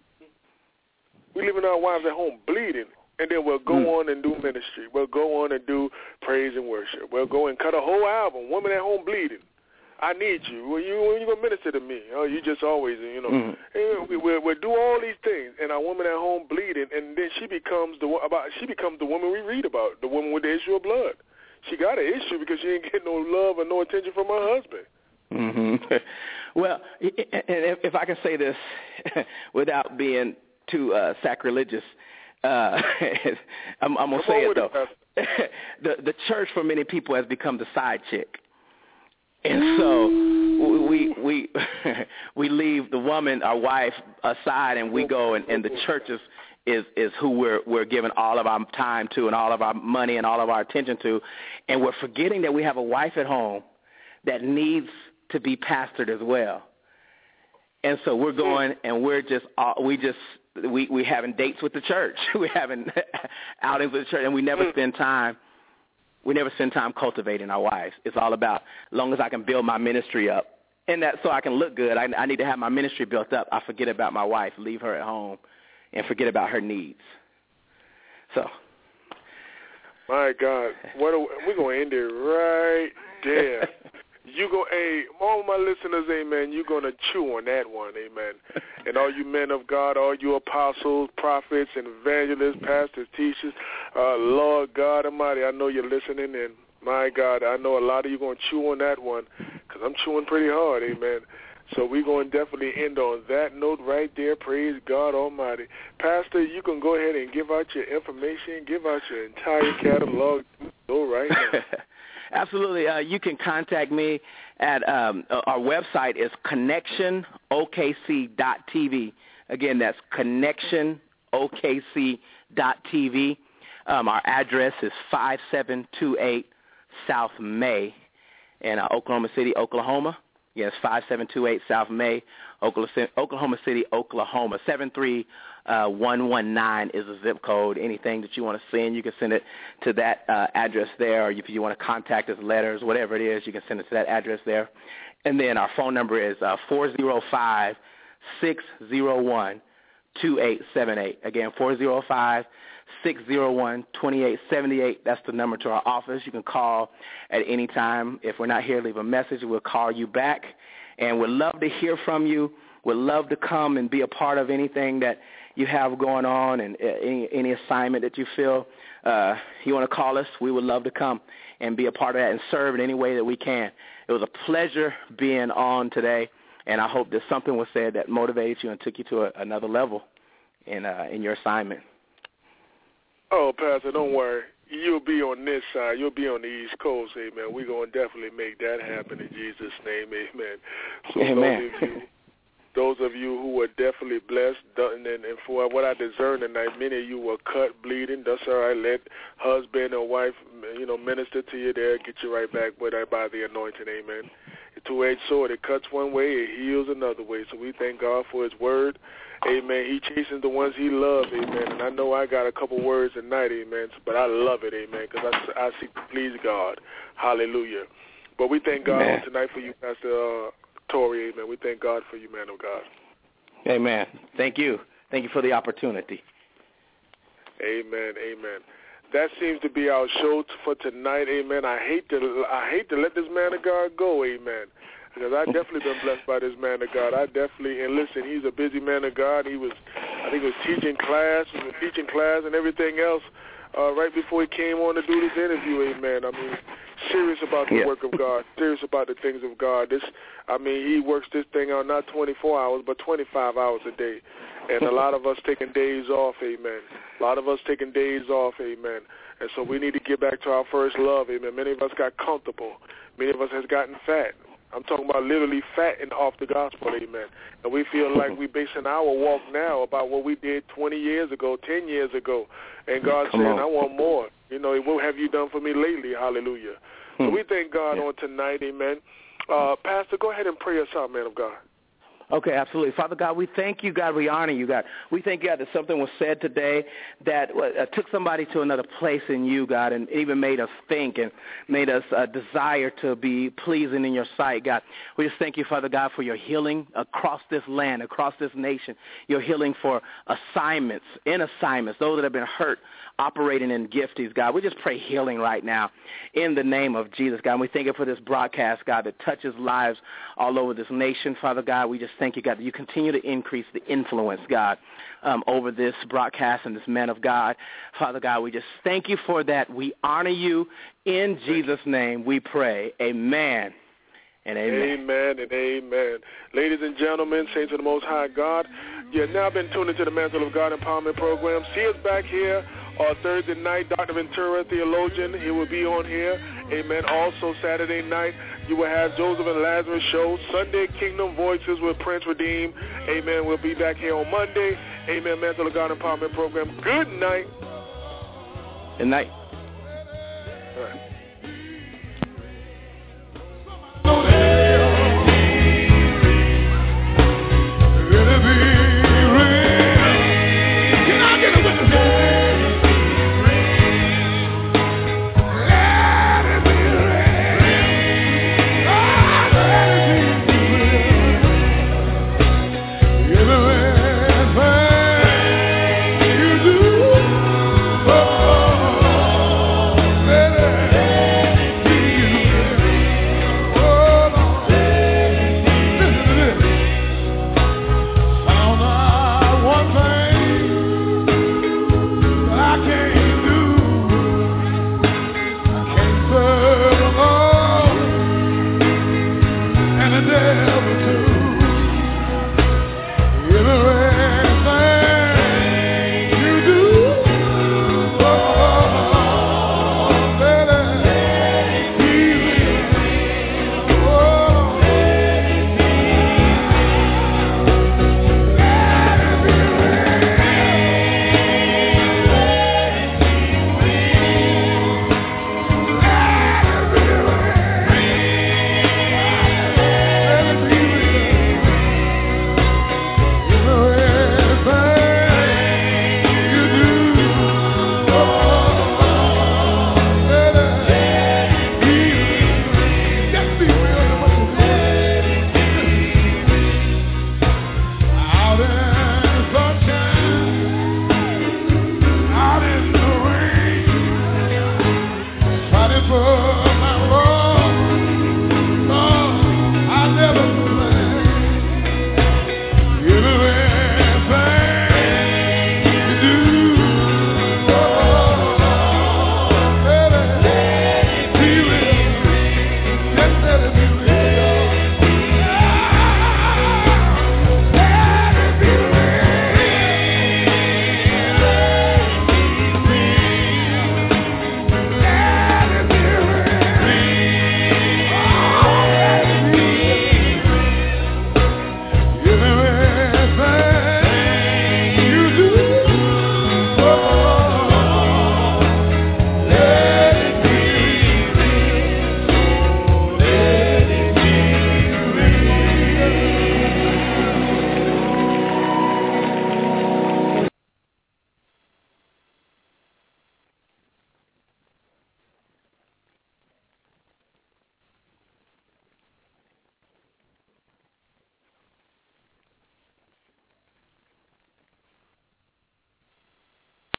We're leaving our wives at home bleeding, and then we'll go mm. on and do ministry. We'll go on and do praise and worship. We'll go and cut a whole album, Women at Home Bleeding. I need you. When you when you gonna minister to me? Oh, you just always, you know. Mm. We we we'll do all these things, and our woman at home bleeding, and then she becomes the about she becomes the woman we read about, the woman with the issue of blood. She got an issue because she didn't get no love or no attention from her husband. Mm-hmm. Well, and if I can say this without being too uh, sacrilegious, uh, I'm, I'm gonna say it though. It, the the church for many people has become the side chick. And so we we we leave the woman, our wife, aside, and we go, and, and the church is, is, is who we're we're giving all of our time to, and all of our money, and all of our attention to, and we're forgetting that we have a wife at home that needs to be pastored as well. And so we're going, and we're just we just we we having dates with the church, we having outings with the church, and we never spend time. We never spend time cultivating our wives. It's all about, as long as I can build my ministry up, and that so I can look good, I, I need to have my ministry built up. I forget about my wife, leave her at home, and forget about her needs. So, my God, what are we, we're going to end it right there. You go, hey, all my listeners, amen, you're going to chew on that one, amen. And all you men of God, all you apostles, prophets, and evangelists, pastors, teachers, uh, Lord God Almighty, I know you're listening, and my God, I know a lot of you going to chew on that one because I'm chewing pretty hard, amen. So we're going to definitely end on that note right there. Praise God Almighty. Pastor, you can go ahead and give out your information, give out your entire catalog. Go right now. Absolutely. Uh, you can contact me at um, our website is connection o k c dot t v. Again, that's connection o k c dot t v. Um, our address is five seven two eight South May in uh, Oklahoma City, Oklahoma. Yes, five seven two eight South May, Oklahoma City, Oklahoma. seven three one one nine is the zip code. Anything that you want to send, you can send it to that uh, address there. Or if you want to contact us, letters, whatever it is, you can send it to that address there. And then our phone number is uh, four oh five, six oh one, two eight seven eight. Again, four oh five, six oh one, two eight seven eight. That's the number to our office. You can call at any time. If we're not here, leave a message. We'll call you back. And we'd love to hear from you. We'd love to come and be a part of anything that you have going on and any, any assignment that you feel uh, you want to call us. We would love to come and be a part of that and serve in any way that we can. It was a pleasure being on today, and I hope that something was said that motivated you and took you to a, another level in uh, in your assignment. Oh, Pastor, don't worry. You'll be on this side. You'll be on the East Coast, amen. We're going to definitely make that happen in Jesus' name, amen. So amen. Those of you, those of you who were definitely blessed, and, and for what I discern tonight, many of you were cut, bleeding. That's all right. Let husband or wife, you know, minister to you there, get you right back with that by the anointing, amen. A two-edged sword, it cuts one way, it heals another way. So we thank God for his word. Amen. He chasing the ones he loves, amen. And I know I got a couple words tonight, amen, but I love it, amen, because I, I seek to please God. Hallelujah. But we thank God amen. Tonight for you, Pastor uh, Torrey, amen. We thank God for you, man of God. Amen. Thank you. Thank you for the opportunity. Amen, amen. That seems to be our show for tonight, amen. I hate to I hate to let this man of God go, amen, because I've definitely been blessed by this man of God. I definitely, and listen, he's a busy man of God. He was, I think he was teaching class, he was teaching class and everything else uh, right before he came on to do this interview, amen. I mean, serious about the yeah. work of God, serious about the things of God. This, I mean, he works this thing out not twenty-four hours, but twenty-five hours a day. And a lot of us taking days off, amen. A lot of us taking days off, amen. And so we need to get back to our first love, amen. Many of us got comfortable. Many of us has gotten fat. I'm talking about literally fat and off the gospel, amen. And we feel like we're basing our walk now about what we did twenty years ago, ten years ago. And God's saying, I want more. You know, what have you done for me lately? Hallelujah. Hmm. So we thank God yeah. on tonight, amen. Uh, Pastor, go ahead and pray us out, man of God. Okay, absolutely. Father God, we thank you, God. We honor you, God. We thank God that something was said today that uh, took somebody to another place in you, God, and even made us think and made us uh, desire to be pleasing in your sight, God. We just thank you, Father God, for your healing across this land, across this nation, your healing for assignments, in assignments, those that have been hurt, operating in giftings, God. We just pray healing right now in the name of Jesus, God. And we thank you for this broadcast, God, that touches lives all over this nation, Father God. We just thank you, God, that you continue to increase the influence, God, um, over this broadcast and this man of God. Father God, we just thank you for that. We honor you. In Jesus' name we pray. Amen and amen. Amen and amen. Ladies and gentlemen, saints of the Most High God, you have now been tuned into the Mantle of God Empowerment Program. See us back here on Thursday night. Doctor Ventura, theologian, he will be on here. Amen. Also Saturday night, you will have Joseph and Lazarus show. Sunday, Kingdom Voices with Prince Redeem. Amen. We'll be back here on Monday. Amen. Mantle of God Empowerment Program. Good night. Good night.